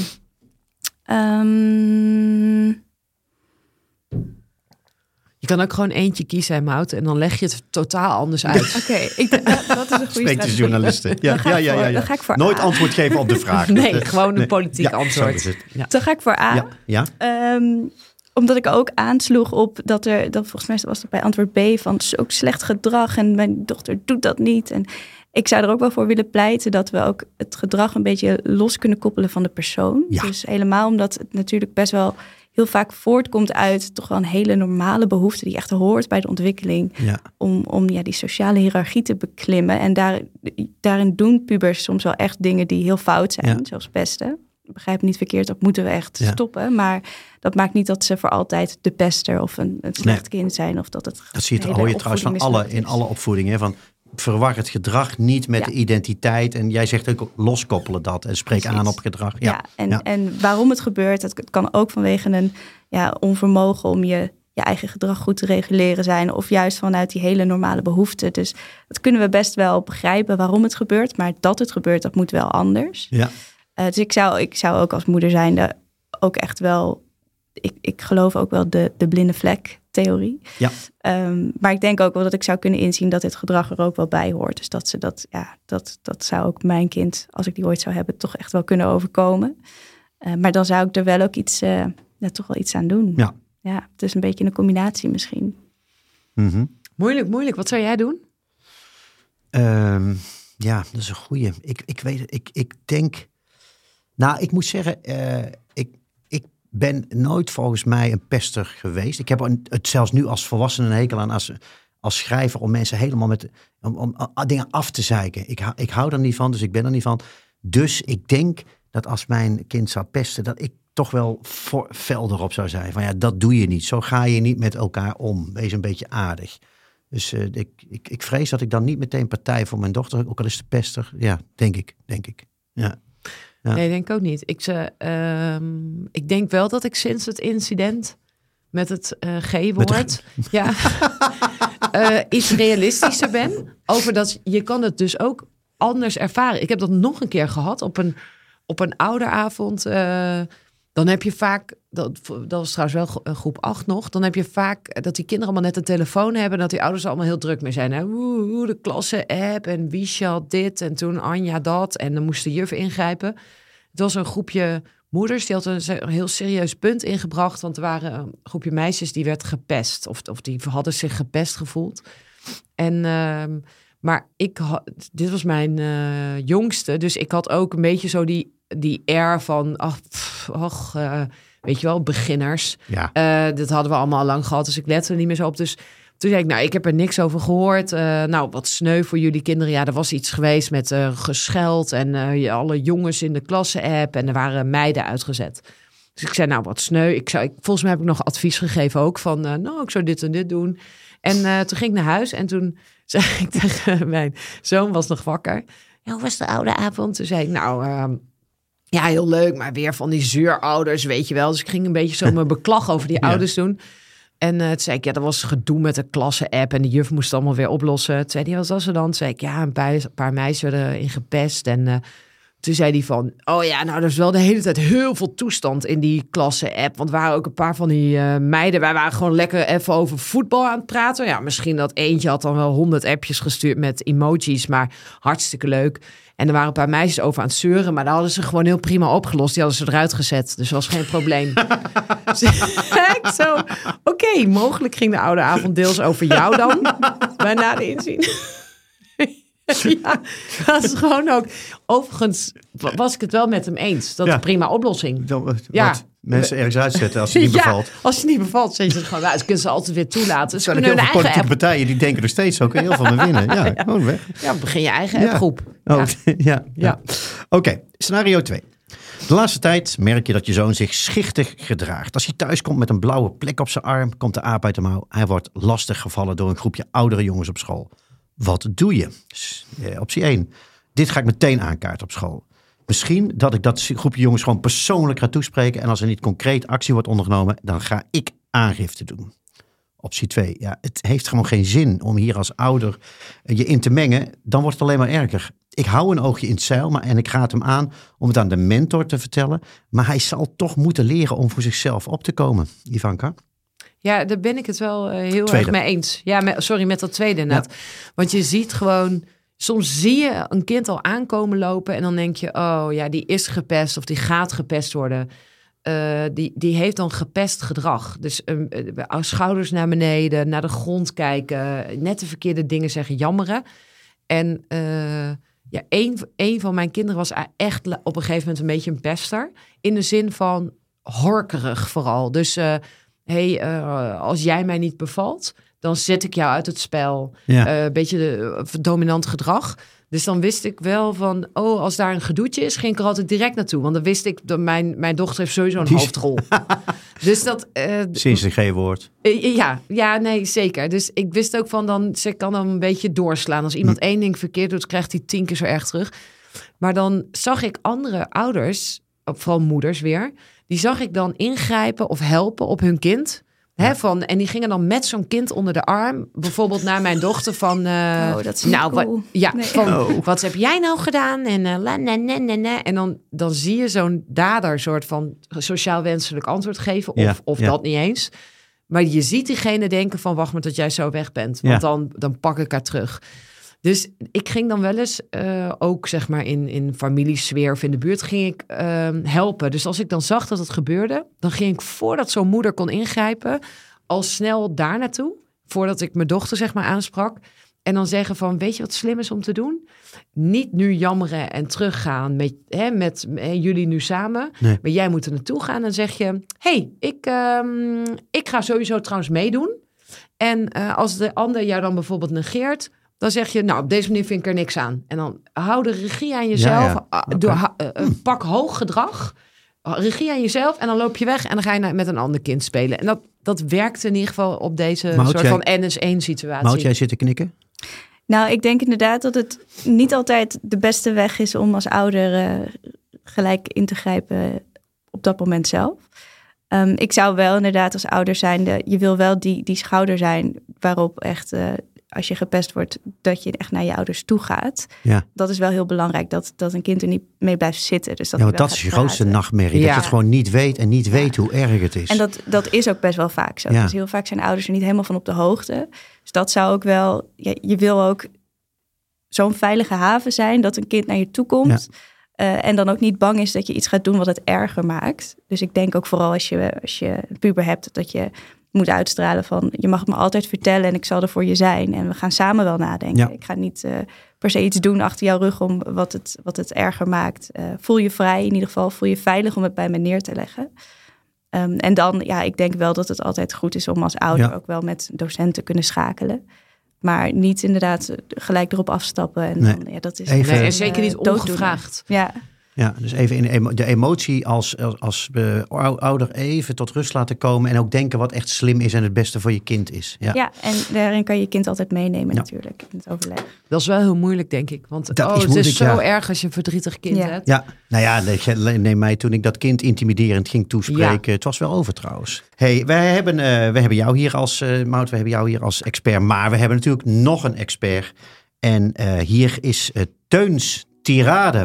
Je kan ook gewoon eentje kiezen, hè, Mout, en dan leg je het totaal anders uit. Oké, dat is een goede strategie. Journalisten. Ja. Dan ga ik voor Nooit A. antwoord geven op de vraag. Nee, gewoon een politiek antwoord. Ja. Dan ga ik voor A. Ja. Omdat ik ook aansloeg op dat volgens mij was het bij antwoord B van ook slecht gedrag en mijn dochter doet dat niet. En ik zou er ook wel voor willen pleiten dat we ook het gedrag een beetje los kunnen koppelen van de persoon. Ja. Dus helemaal omdat het natuurlijk best wel heel vaak voortkomt uit toch wel een hele normale behoefte die echt hoort bij de ontwikkeling. Ja. Om die sociale hiërarchie te beklimmen. En daarin doen pubers soms wel echt dingen die heel fout zijn, zoals pesten. Begrijp niet verkeerd, dat moeten we echt stoppen. Maar dat maakt niet dat ze voor altijd de pester of een slecht kind zijn. Of dat hoor je trouwens in alle opvoedingen. Van verwar het gedrag niet met de identiteit. En jij zegt ook loskoppelen dat en spreek aan op gedrag. En waarom het gebeurt, het kan ook vanwege een onvermogen om je eigen gedrag goed te reguleren zijn. Of juist vanuit die hele normale behoeften. Dus dat kunnen we best wel begrijpen waarom het gebeurt. Maar dat het gebeurt, dat moet wel anders. Ja. Dus ik zou ook als moeder zijnde ook echt wel... Ik geloof ook wel de blinde vlek theorie. Ja. Maar ik denk ook wel dat ik zou kunnen inzien dat dit gedrag er ook wel bij hoort. Dus dat zou ook mijn kind, als ik die ooit zou hebben, toch echt wel kunnen overkomen. Maar dan zou ik er wel ook toch wel iets aan doen. Ja. Ja, het is een beetje een combinatie misschien. Mm-hmm. Moeilijk. Wat zou jij doen? Ja, dat is een goeie. Ik denk... Nou, ik moet zeggen, ik ben nooit volgens mij een pester geweest. Ik heb het zelfs nu als volwassene een hekel aan als schrijver om mensen helemaal om dingen af te zeiken. Ik hou er niet van, dus ik ben er niet van. Dus ik denk dat als mijn kind zou pesten, dat ik toch wel fel erop zou zijn. Van dat doe je niet. Zo ga je niet met elkaar om. Wees een beetje aardig. Dus ik vrees dat ik dan niet meteen partij voor mijn dochter, ook al is de pester. Ja, denk ik. Ja. Ja. Nee, denk ik ook niet. Ik denk wel dat ik sinds het incident met het G-woord iets realistischer ben. Over dat je kan het dus ook anders ervaren. Ik heb dat nog een keer gehad op een ouderavond. Dan heb je vaak, dat was trouwens wel groep 8 nog. Dan heb je vaak dat die kinderen allemaal net een telefoon hebben. En dat die ouders er allemaal heel druk mee zijn. Hè? De klasse-app en Wiesje had dit en toen Anja dat. En dan moest de juf ingrijpen. Het was een groepje moeders. Die had een heel serieus punt ingebracht. Want er waren een groepje meisjes die werd gepest. Of die hadden zich gepest gevoeld. En... maar dit was mijn jongste. Dus ik had ook een beetje zo die air van... weet je wel, beginners. Ja. Dat hadden we allemaal al lang gehad. Dus ik lette er niet meer zo op. Dus toen zei ik, ik heb er niks over gehoord. Wat sneu voor jullie kinderen. Ja, er was iets geweest met gescheld. En alle jongens in de klasse-app. En er waren meiden uitgezet. Dus ik zei, wat sneu. Volgens mij heb ik nog advies gegeven ook. Van, ik zou dit en dit doen. En toen ging ik naar huis. En toen zei ik tegen mijn zoon, was nog wakker. Ja, hoe was de oude avond? Toen zei ik, ja, heel leuk, maar weer van die zuurouders, weet je wel. Dus ik ging een beetje zo mijn beklag over die ouders doen. En toen zei ik, dat was gedoe met de klasse-app en de juf moest het allemaal weer oplossen. Toen zei hij, wat was er dan? Toen zei ik, een paar meisjes werden in gepest. En toen zei hij van, er is wel de hele tijd heel veel toestand in die klasse-app. Want er waren ook een paar van die meiden, wij waren gewoon lekker even over voetbal aan het praten. Ja, misschien dat eentje had dan wel 100 appjes gestuurd met emojis, maar hartstikke leuk. En er waren een paar meisjes over aan het zeuren, maar daar hadden ze gewoon heel prima opgelost. Die hadden ze eruit gezet, dus dat was geen probleem. Oké, mogelijk ging de oude avond deels over jou dan, bij nader inzien. Ja, dat is gewoon ook. Overigens was ik het wel met hem eens. Dat is een prima oplossing. Wat mensen ergens uitzetten als je niet bevalt. Als je niet bevalt, zet je het gewoon uit. Ze kunnen ze altijd weer toelaten. Er zijn heel veel politieke partijen die denken nog steeds ook heel veel me winnen. Ja, gewoon weg. Ja, begin je eigen appgroep. Ja. Oké, scenario 2. De laatste tijd merk je dat je zoon zich schichtig gedraagt. Als hij thuis komt met een blauwe plek op zijn arm, komt de aap uit de mouw. Hij wordt lastiggevallen door een groepje oudere jongens op school. Wat doe je? Optie 1. Dit ga ik meteen aankaarten op school. Misschien dat ik dat groepje jongens gewoon persoonlijk ga toespreken. En als er niet concreet actie wordt ondernomen, dan ga ik aangifte doen. Optie 2. Ja, het heeft gewoon geen zin om hier als ouder je in te mengen. Dan wordt het alleen maar erger. Ik hou een oogje in het zeil en ik raad hem aan om het aan de mentor te vertellen. Maar hij zal toch moeten leren om voor zichzelf op te komen. Ivanka? Ja, daar ben ik het wel heel erg mee eens. Ja, met dat tweede inderdaad. Ja. Want je ziet gewoon, soms zie je een kind al aankomen lopen en dan denk je, oh ja, die is gepest of die gaat gepest worden. Die heeft dan gepest gedrag. Dus schouders naar beneden, naar de grond kijken, net de verkeerde dingen zeggen, jammeren. En een van mijn kinderen was echt op een gegeven moment een beetje een pester. In de zin van horkerig vooral. Dus als jij mij niet bevalt, dan zet ik jou uit het spel. Ja. Beetje dominant gedrag. Dus dan wist ik wel van, als daar een gedoetje is, ging ik er altijd direct naartoe. Want dan wist ik, dat mijn dochter heeft sowieso een hoofdrol. Dus dat... Sinds een G-woord. Nee, zeker. Dus ik wist ook van, ze kan dan een beetje doorslaan. Als iemand één ding verkeerd doet, krijgt hij 10 keer zo erg terug. Maar dan zag ik andere ouders, vooral moeders weer, die zag ik dan ingrijpen of helpen op hun kind. En die gingen dan met zo'n kind onder de arm, bijvoorbeeld naar mijn dochter van... dat is niet cool. Wat heb jij nou gedaan? En dan zie je zo'n dader soort van sociaal wenselijk antwoord geven, of dat niet eens. Maar je ziet diegene denken van, wacht maar tot jij zo weg bent. Want dan pak ik haar terug. Dus ik ging dan wel eens, ook zeg maar in familiesfeer of in de buurt, ging ik helpen. Dus als ik dan zag dat het gebeurde, dan ging ik voordat zo'n moeder kon ingrijpen, al snel daar naartoe, voordat ik mijn dochter zeg maar aansprak. En dan zeggen van, weet je wat slim is om te doen? Niet nu jammeren en teruggaan met jullie nu samen. Nee. Maar jij moet er naartoe gaan en zeg je, ik ga sowieso trouwens meedoen. En als de ander jou dan bijvoorbeeld negeert, dan zeg je, nou, op deze manier vind ik er niks aan. En dan hou de regie aan jezelf. Pak hoog gedrag. Regie aan jezelf. En dan loop je weg. En dan ga je met een ander kind spelen. En dat werkt in ieder geval op deze soort van NS1 situatie. Mout, jij zit te knikken? Nou, ik denk inderdaad dat het niet altijd de beste weg is om als ouder gelijk in te grijpen op dat moment zelf. Ik zou wel inderdaad als ouder zijnde, je wil wel die schouder zijn waarop echt, als je gepest wordt, dat je echt naar je ouders toe gaat. Ja. Dat is wel heel belangrijk, dat een kind er niet mee blijft zitten. Dus dat is je grootste nachtmerrie. Ja. Dat je het gewoon niet weet en niet weet hoe erg het is. En dat is ook best wel vaak zo. Ja. Dus heel vaak zijn ouders er niet helemaal van op de hoogte. Dus dat zou ook wel, je wil ook zo'n veilige haven zijn dat een kind naar je toe komt. Ja. En dan ook niet bang is dat je iets gaat doen wat het erger maakt. Dus ik denk ook vooral als je een puber hebt, dat je moet uitstralen van, je mag het me altijd vertellen en ik zal er voor je zijn. En we gaan samen wel nadenken. Ja. Ik ga niet per se iets doen achter jouw rug om wat het erger maakt. Voel je vrij, in ieder geval voel je veilig om het bij me neer te leggen. En dan, ik denk wel dat het altijd goed is om als ouder ook wel met docenten te kunnen schakelen. Maar niet inderdaad gelijk erop afstappen. En dan, dat is en zeker niet ongevraagd. Ja, dus even in de emotie als ouder even tot rust laten komen en ook denken wat echt slim is en het beste voor je kind is. Ja, en daarin kan je kind altijd meenemen natuurlijk in het overleg. Dat is wel heel moeilijk, denk ik. Want het is zo erg als je een verdrietig kind hebt. Ja, nou ja, neem mij toen ik dat kind intimiderend ging toespreken. Het was wel over trouwens. Hey, we hebben jou hier als Mout, we hebben jou hier als expert, maar we hebben natuurlijk nog een expert. En hier is Teuns tirade.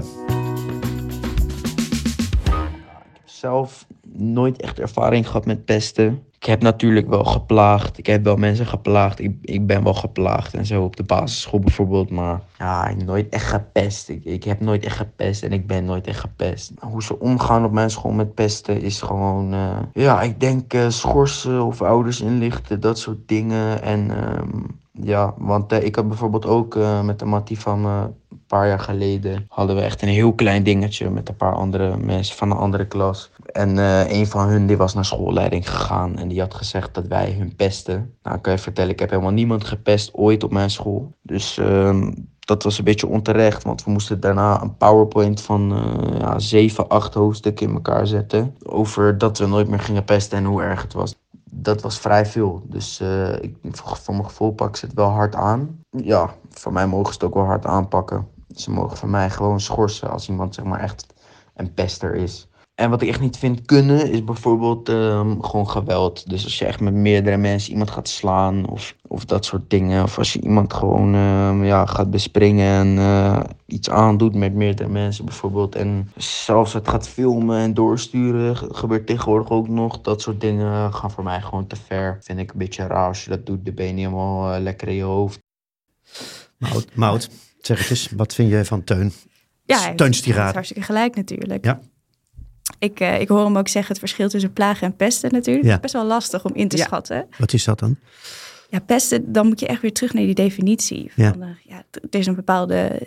Zelf nooit echt ervaring gehad met pesten. Ik heb natuurlijk wel geplaagd. Ik heb wel mensen geplaagd. Ik ben wel geplaagd en zo op de basisschool bijvoorbeeld. Maar nooit echt gepest. Ik heb nooit echt gepest en ik ben nooit echt gepest. Hoe ze omgaan op mijn school met pesten is gewoon... ik denk schorsen of ouders inlichten, dat soort dingen. En want ik had bijvoorbeeld ook met de mattie van me een paar jaar geleden hadden we echt een heel klein dingetje met een paar andere mensen van een andere klas. En een van hun die was naar schoolleiding gegaan en die had gezegd dat wij hun pesten. Nou, ik kan je vertellen, ik heb helemaal niemand gepest ooit op mijn school. Dus dat was een beetje onterecht, want we moesten daarna een PowerPoint van 7, 8 hoofdstukken in elkaar zetten over dat we nooit meer gingen pesten en hoe erg het was. Dat was vrij veel. Dus voor mijn gevoel pakken ze het wel hard aan. Ja, voor mij mogen ze het ook wel hard aanpakken. Ze mogen van mij gewoon schorsen als iemand zeg maar echt een pester is. En wat ik echt niet vind kunnen, is bijvoorbeeld gewoon geweld. Dus als je echt met meerdere mensen iemand gaat slaan of dat soort dingen. Of als je iemand gewoon gaat bespringen en iets aandoet met meerdere mensen bijvoorbeeld. En zelfs het gaat filmen en doorsturen, gebeurt tegenwoordig ook nog. Dat soort dingen gaan voor mij gewoon te ver. Vind ik een beetje raar als je dat doet, dan ben je niet helemaal lekker in je hoofd. Maud, zeg het eens, wat vind je van Teun? Ja, Teuns tirade. het is hartstikke gelijk natuurlijk. Ja. Ik hoor hem ook zeggen het verschil tussen plagen en pesten natuurlijk. Ja. Het is best wel lastig om in te schatten. Wat is dat dan? Ja, pesten, dan moet je echt weer terug naar die definitie. Ja. Van, er is een bepaalde...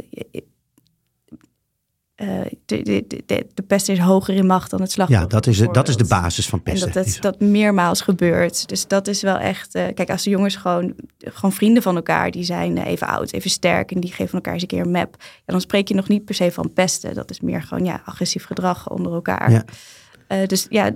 de pest is hoger in macht dan het slachtoffer. Ja, dat is de basis van pesten. En dat meermaals gebeurt. Dus dat is wel echt... kijk, als de jongens gewoon vrienden van elkaar... die zijn even oud, even sterk... en die geven elkaar eens een keer een map... ja, dan spreek je nog niet per se van pesten. Dat is meer gewoon agressief gedrag onder elkaar. Ja. Dus ja,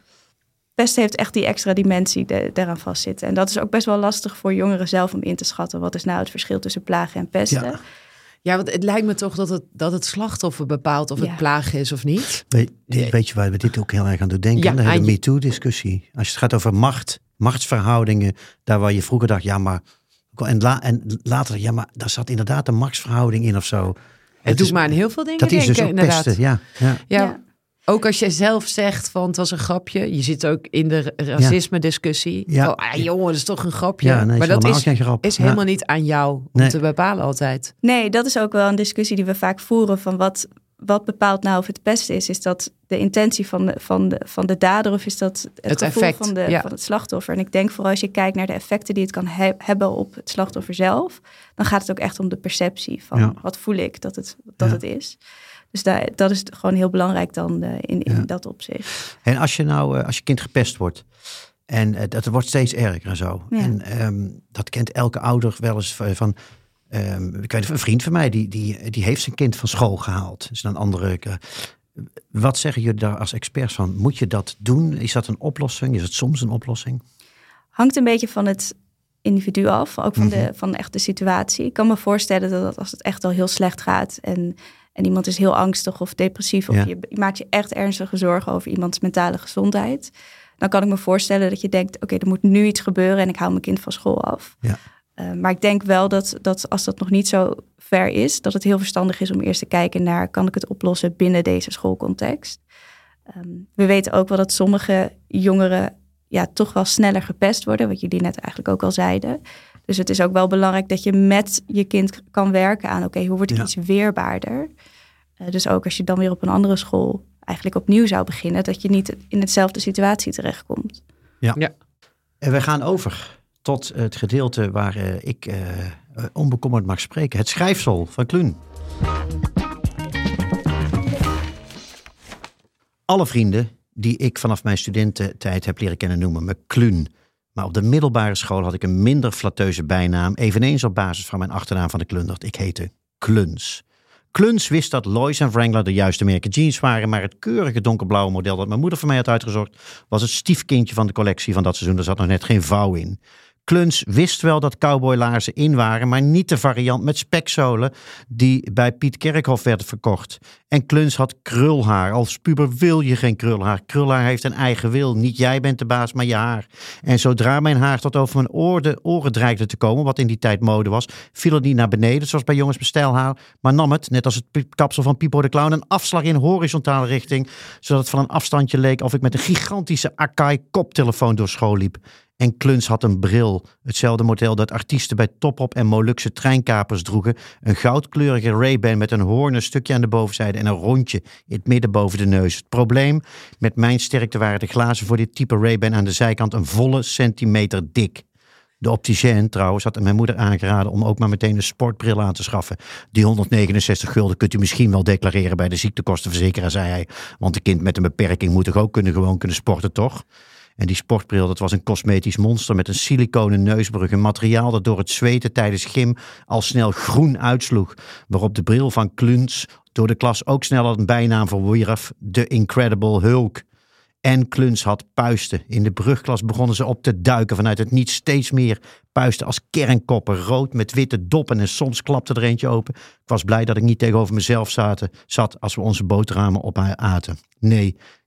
pesten heeft echt die extra dimensie daaraan vastzitten. En dat is ook best wel lastig voor jongeren zelf om in te schatten. Wat is nou het verschil tussen plagen en pesten? Ja. Ja, want het lijkt me toch dat het slachtoffer bepaalt of het plagen is of niet. Weet je waar we dit ook heel erg aan doen denken? Ja, De hele MeToo-discussie. Als het gaat over machtsverhoudingen, daar waar je vroeger dacht, ja maar... En later, ja maar daar zat inderdaad een machtsverhouding in of zo. Het doet maar aan heel veel dingen dat denken, is dus ook inderdaad. pesten, ja. Ook als jij zelf zegt van het was een grapje. Je zit ook in de racisme-discussie. Ja. Jongen, dat is toch een grapje. Ja, nee, maar dat is helemaal niet aan jou om te bepalen altijd. Nee, dat is ook wel een discussie die we vaak voeren. Van wat bepaalt nou of het pesten is? Is dat de intentie van de dader of is dat het gevoel effect, van het slachtoffer? En ik denk vooral als je kijkt naar de effecten die het kan hebben op het slachtoffer zelf. Dan gaat het ook echt om de perceptie van wat voel ik dat het is. Dus dat is gewoon heel belangrijk dan in dat opzicht. En als je kind gepest wordt en dat wordt steeds erger en zo. Ja. En dat kent elke ouder wel eens van. Ik weet een vriend van mij die heeft zijn kind van school gehaald. Dus een andere. Wat zeggen jullie daar als experts van? Moet je dat doen? Is dat een oplossing? Is het soms een oplossing? Hangt een beetje van het individu af, ook van echt de situatie. Ik kan me voorstellen dat als het echt al heel slecht gaat en iemand is heel angstig of depressief of je maakt je echt ernstige zorgen over iemands mentale gezondheid, dan kan ik me voorstellen dat je denkt, oké, er moet nu iets gebeuren en ik hou mijn kind van school af. Ja. Maar ik denk wel dat als dat nog niet zo ver is, dat het heel verstandig is om eerst te kijken naar, kan ik het oplossen binnen deze schoolcontext? We weten ook wel dat sommige jongeren toch wel sneller gepest worden, wat jullie net eigenlijk ook al zeiden. Dus het is ook wel belangrijk dat je met je kind kan werken aan, hoe wordt het iets weerbaarder? Dus ook als je dan weer op een andere school eigenlijk opnieuw zou beginnen, dat je niet in hetzelfde situatie terechtkomt. Ja. En we gaan over tot het gedeelte waar ik onbekommerd mag spreken. Het schrijfsel van Kluun. Alle vrienden die ik vanaf mijn studententijd heb leren kennen noemen me Kluun. Maar op de middelbare school had ik een minder flatteuze bijnaam, eveneens op basis van mijn achternaam van de klundert. Ik heette Kluns. Kluns wist dat Lois en Wrangler de juiste merken jeans waren, maar het keurige donkerblauwe model dat mijn moeder voor mij had uitgezocht, was het stiefkindje van de collectie van dat seizoen. Er zat nog net geen vouw in. Kluns wist wel dat cowboylaarzen in waren, maar niet de variant met spekzolen die bij Piet Kerkhoff werd verkocht. En Kluns had krulhaar. Als puber wil je geen krulhaar. Krulhaar heeft een eigen wil. Niet jij bent de baas, maar je haar. En zodra mijn haar tot over mijn oren dreigde te komen, wat in die tijd mode was, viel het niet naar beneden, zoals bij jongens met stijlhaar, maar nam het, net als het kapsel van Pipo de Clown, een afslag in horizontale richting, zodat het van een afstandje leek of ik met een gigantische Akai koptelefoon door school liep. En Kluns had een bril, hetzelfde model dat artiesten bij Top-Op en Molukse treinkapers droegen. Een goudkleurige Ray-Ban met een hoornen stukje aan de bovenzijde en een rondje in het midden boven de neus. Het probleem, met mijn sterkte waren de glazen voor dit type Ray-Ban aan de zijkant een volle centimeter dik. De opticien trouwens had mijn moeder aangeraden om ook maar meteen een sportbril aan te schaffen. Die 169 gulden kunt u misschien wel declareren bij de ziektekostenverzekeraar, zei hij. Want een kind met een beperking moet toch ook gewoon kunnen sporten, toch? En die sportbril, dat was een cosmetisch monster met een siliconen neusbrug. Een materiaal dat door het zweten tijdens gym al snel groen uitsloeg. Waarop de bril van Kluns door de klas ook snel een bijnaam verwierf. De Incredible Hulk. En Kluns had puisten. In de brugklas begonnen ze op te duiken vanuit het niet steeds meer puisten als kernkoppen. Rood met witte doppen en soms klapte er eentje open. Ik was blij dat ik niet tegenover mezelf zat als we onze boterhammen op aten. Nee,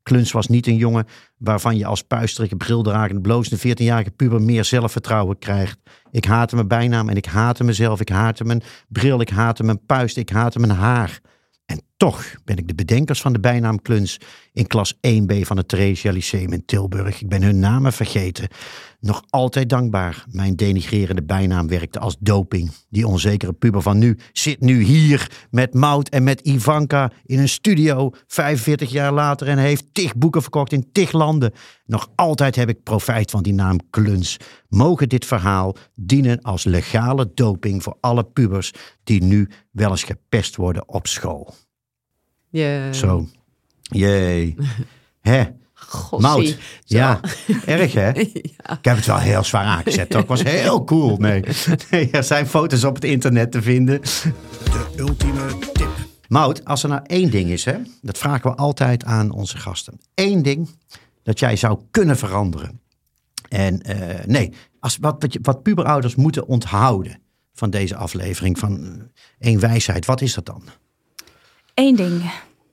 Kluns was niet een jongen waarvan je als puisterige, brildragende, blozende 14-jarige puber meer zelfvertrouwen krijgt. Ik haatte mijn bijnaam en ik haatte mezelf. Ik haatte mijn bril, ik haatte mijn puist, ik haatte mijn haar. En toch ben ik de bedenkers van de bijnaam Kluns in klas 1B van het Theresia Lyceum in Tilburg. Ik ben hun namen vergeten. Nog altijd dankbaar. Mijn denigrerende bijnaam werkte als doping. Die onzekere puber van nu zit nu hier met Maud en met Ivanka in een studio 45 jaar later en heeft 10 boeken verkocht in 10 landen. Nog altijd heb ik profijt van die naam Kluns. Mogen dit verhaal dienen als legale doping voor alle pubers die nu wel eens gepest worden op school. Zo. Jee. Hè? Maud. Ja, erg hè? Ja. Ik heb het wel heel zwaar aangezet. Dat was heel cool. Nee, er zijn foto's op het internet te vinden. De ultieme tip. Maud, als er nou 1 ding is, hè, dat vragen we altijd aan onze gasten. 1 ding dat jij zou kunnen veranderen. En wat puberouders moeten onthouden van deze aflevering van 1 wijsheid. Wat is dat dan? 1 ding.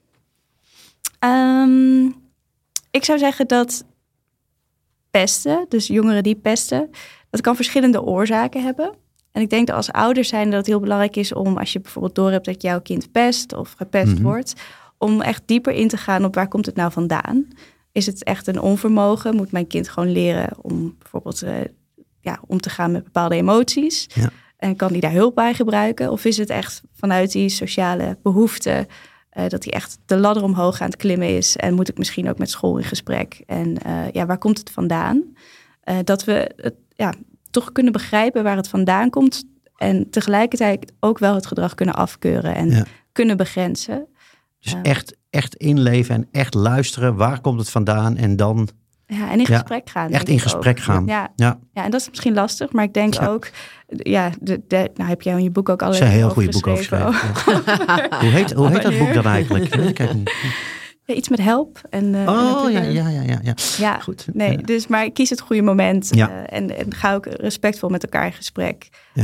Ik zou zeggen dat pesten, dus jongeren die pesten, dat kan verschillende oorzaken hebben. En ik denk dat als ouders zijn dat het heel belangrijk is om, als je bijvoorbeeld doorhebt dat jouw kind pest of gepest wordt, om echt dieper in te gaan op waar komt het nou vandaan. Is het echt een onvermogen? Moet mijn kind gewoon leren om bijvoorbeeld om te gaan met bepaalde emoties? Ja. En kan die daar hulp bij gebruiken? Of is het echt vanuit die sociale behoefte dat hij echt de ladder omhoog aan het klimmen is? En moet ik misschien ook met school in gesprek? En waar komt het vandaan? Dat we het toch kunnen begrijpen waar het vandaan komt. En tegelijkertijd ook wel het gedrag kunnen afkeuren en kunnen begrenzen. Dus echt inleven en echt luisteren. Waar komt het vandaan? En dan... Ja, en in gesprek gaan. Echt in gesprek gaan. Ja, en dat is misschien lastig. Maar ik denk ook... nou heb jij in je boek ook allerlei... Het is een heel goede boek over geschreven. Hoe heet dat boek dan eigenlijk? Ja, iets met help. En, ja. Goed. Nee, dus maar kies het goede moment. En ga ook respectvol met elkaar in gesprek.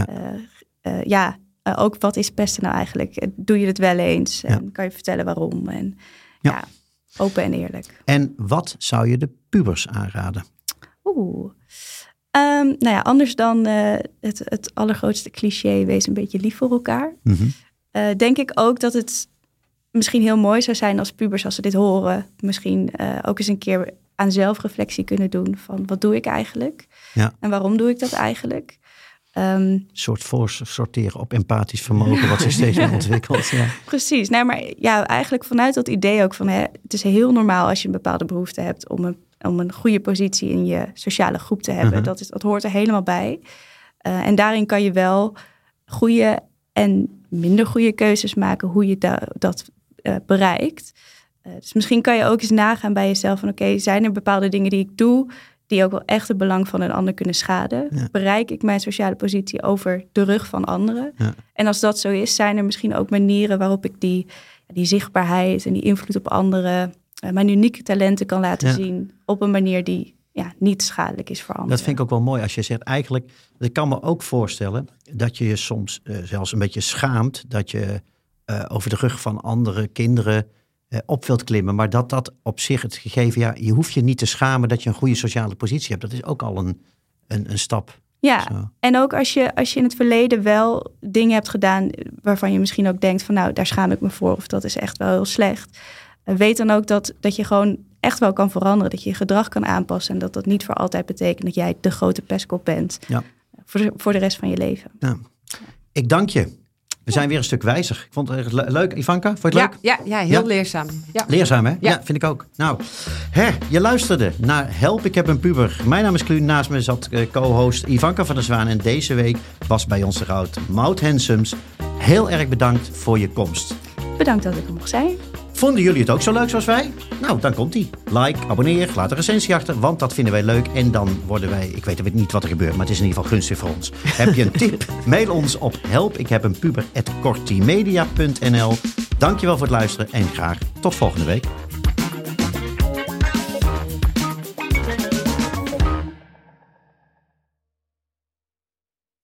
Ook wat is pesten nou eigenlijk? Doe je het wel eens? En kan je vertellen waarom? En open en eerlijk. En wat zou je de pubers aanraden? Anders dan het allergrootste cliché, wees een beetje lief voor elkaar. Denk ik ook dat het misschien heel mooi zou zijn als pubers, als ze dit horen, misschien ook eens een keer aan zelfreflectie kunnen doen van wat doe ik eigenlijk? Ja. En waarom doe ik dat eigenlijk? Een soort sorteren op empathisch vermogen, wat zich steeds meer ontwikkelt. Ja. Precies. Nou, maar eigenlijk vanuit dat idee ook van het is heel normaal als je een bepaalde behoefte hebt om een goede positie in je sociale groep te hebben. Dat hoort er helemaal bij. En daarin kan je wel goede en minder goede keuzes maken hoe je dat bereikt. Dus misschien kan je ook eens nagaan bij jezelf van oké, zijn er bepaalde dingen die ik doe die ook wel echt het belang van een ander kunnen schaden? Ja. Bereik ik mijn sociale positie over de rug van anderen? Ja. En als dat zo is, zijn er misschien ook manieren waarop ik die zichtbaarheid en die invloed op anderen, mijn unieke talenten kan laten zien op een manier die niet schadelijk is voor anderen. Dat vind ik ook wel mooi als je zegt eigenlijk, ik kan me ook voorstellen dat je je soms zelfs een beetje schaamt dat je over de rug van andere kinderen op wilt klimmen. Maar dat op zich het gegeven, je hoeft je niet te schamen dat je een goede sociale positie hebt. Dat is ook al een stap. Ja, zo. En ook als je in het verleden wel dingen hebt gedaan waarvan je misschien ook denkt van nou, daar schaam ik me voor of dat is echt wel heel slecht. Weet dan ook dat je gewoon echt wel kan veranderen. Dat je je gedrag kan aanpassen en dat niet voor altijd betekent dat jij de grote pestkop bent. Ja. Voor de rest van je leven. Ja. Ik dank je. We zijn weer een stuk wijzer. Ik vond het echt leuk. Ivanka, vond je het leuk? Ja, heel leerzaam. Ja. Leerzaam, hè? Ja, vind ik ook. Nou, je luisterde naar Help, ik heb een puber. Mijn naam is Kluun. Naast me zat co-host Ivanka van der Zwaan. En deze week was bij ons de goud Maud Hensems. Heel erg bedankt voor je komst. Bedankt dat ik er mocht zijn. Vonden jullie het ook zo leuk zoals wij? Nou, dan komt-ie. Like, abonneer, laat een recensie achter, want dat vinden wij leuk. En dan worden wij, ik weet niet wat er gebeurt, maar het is in ieder geval gunstig voor ons. Heb je een tip? Mail ons op helpikhebenpuber@kortimedia.nl. Dankjewel voor het luisteren en graag tot volgende week.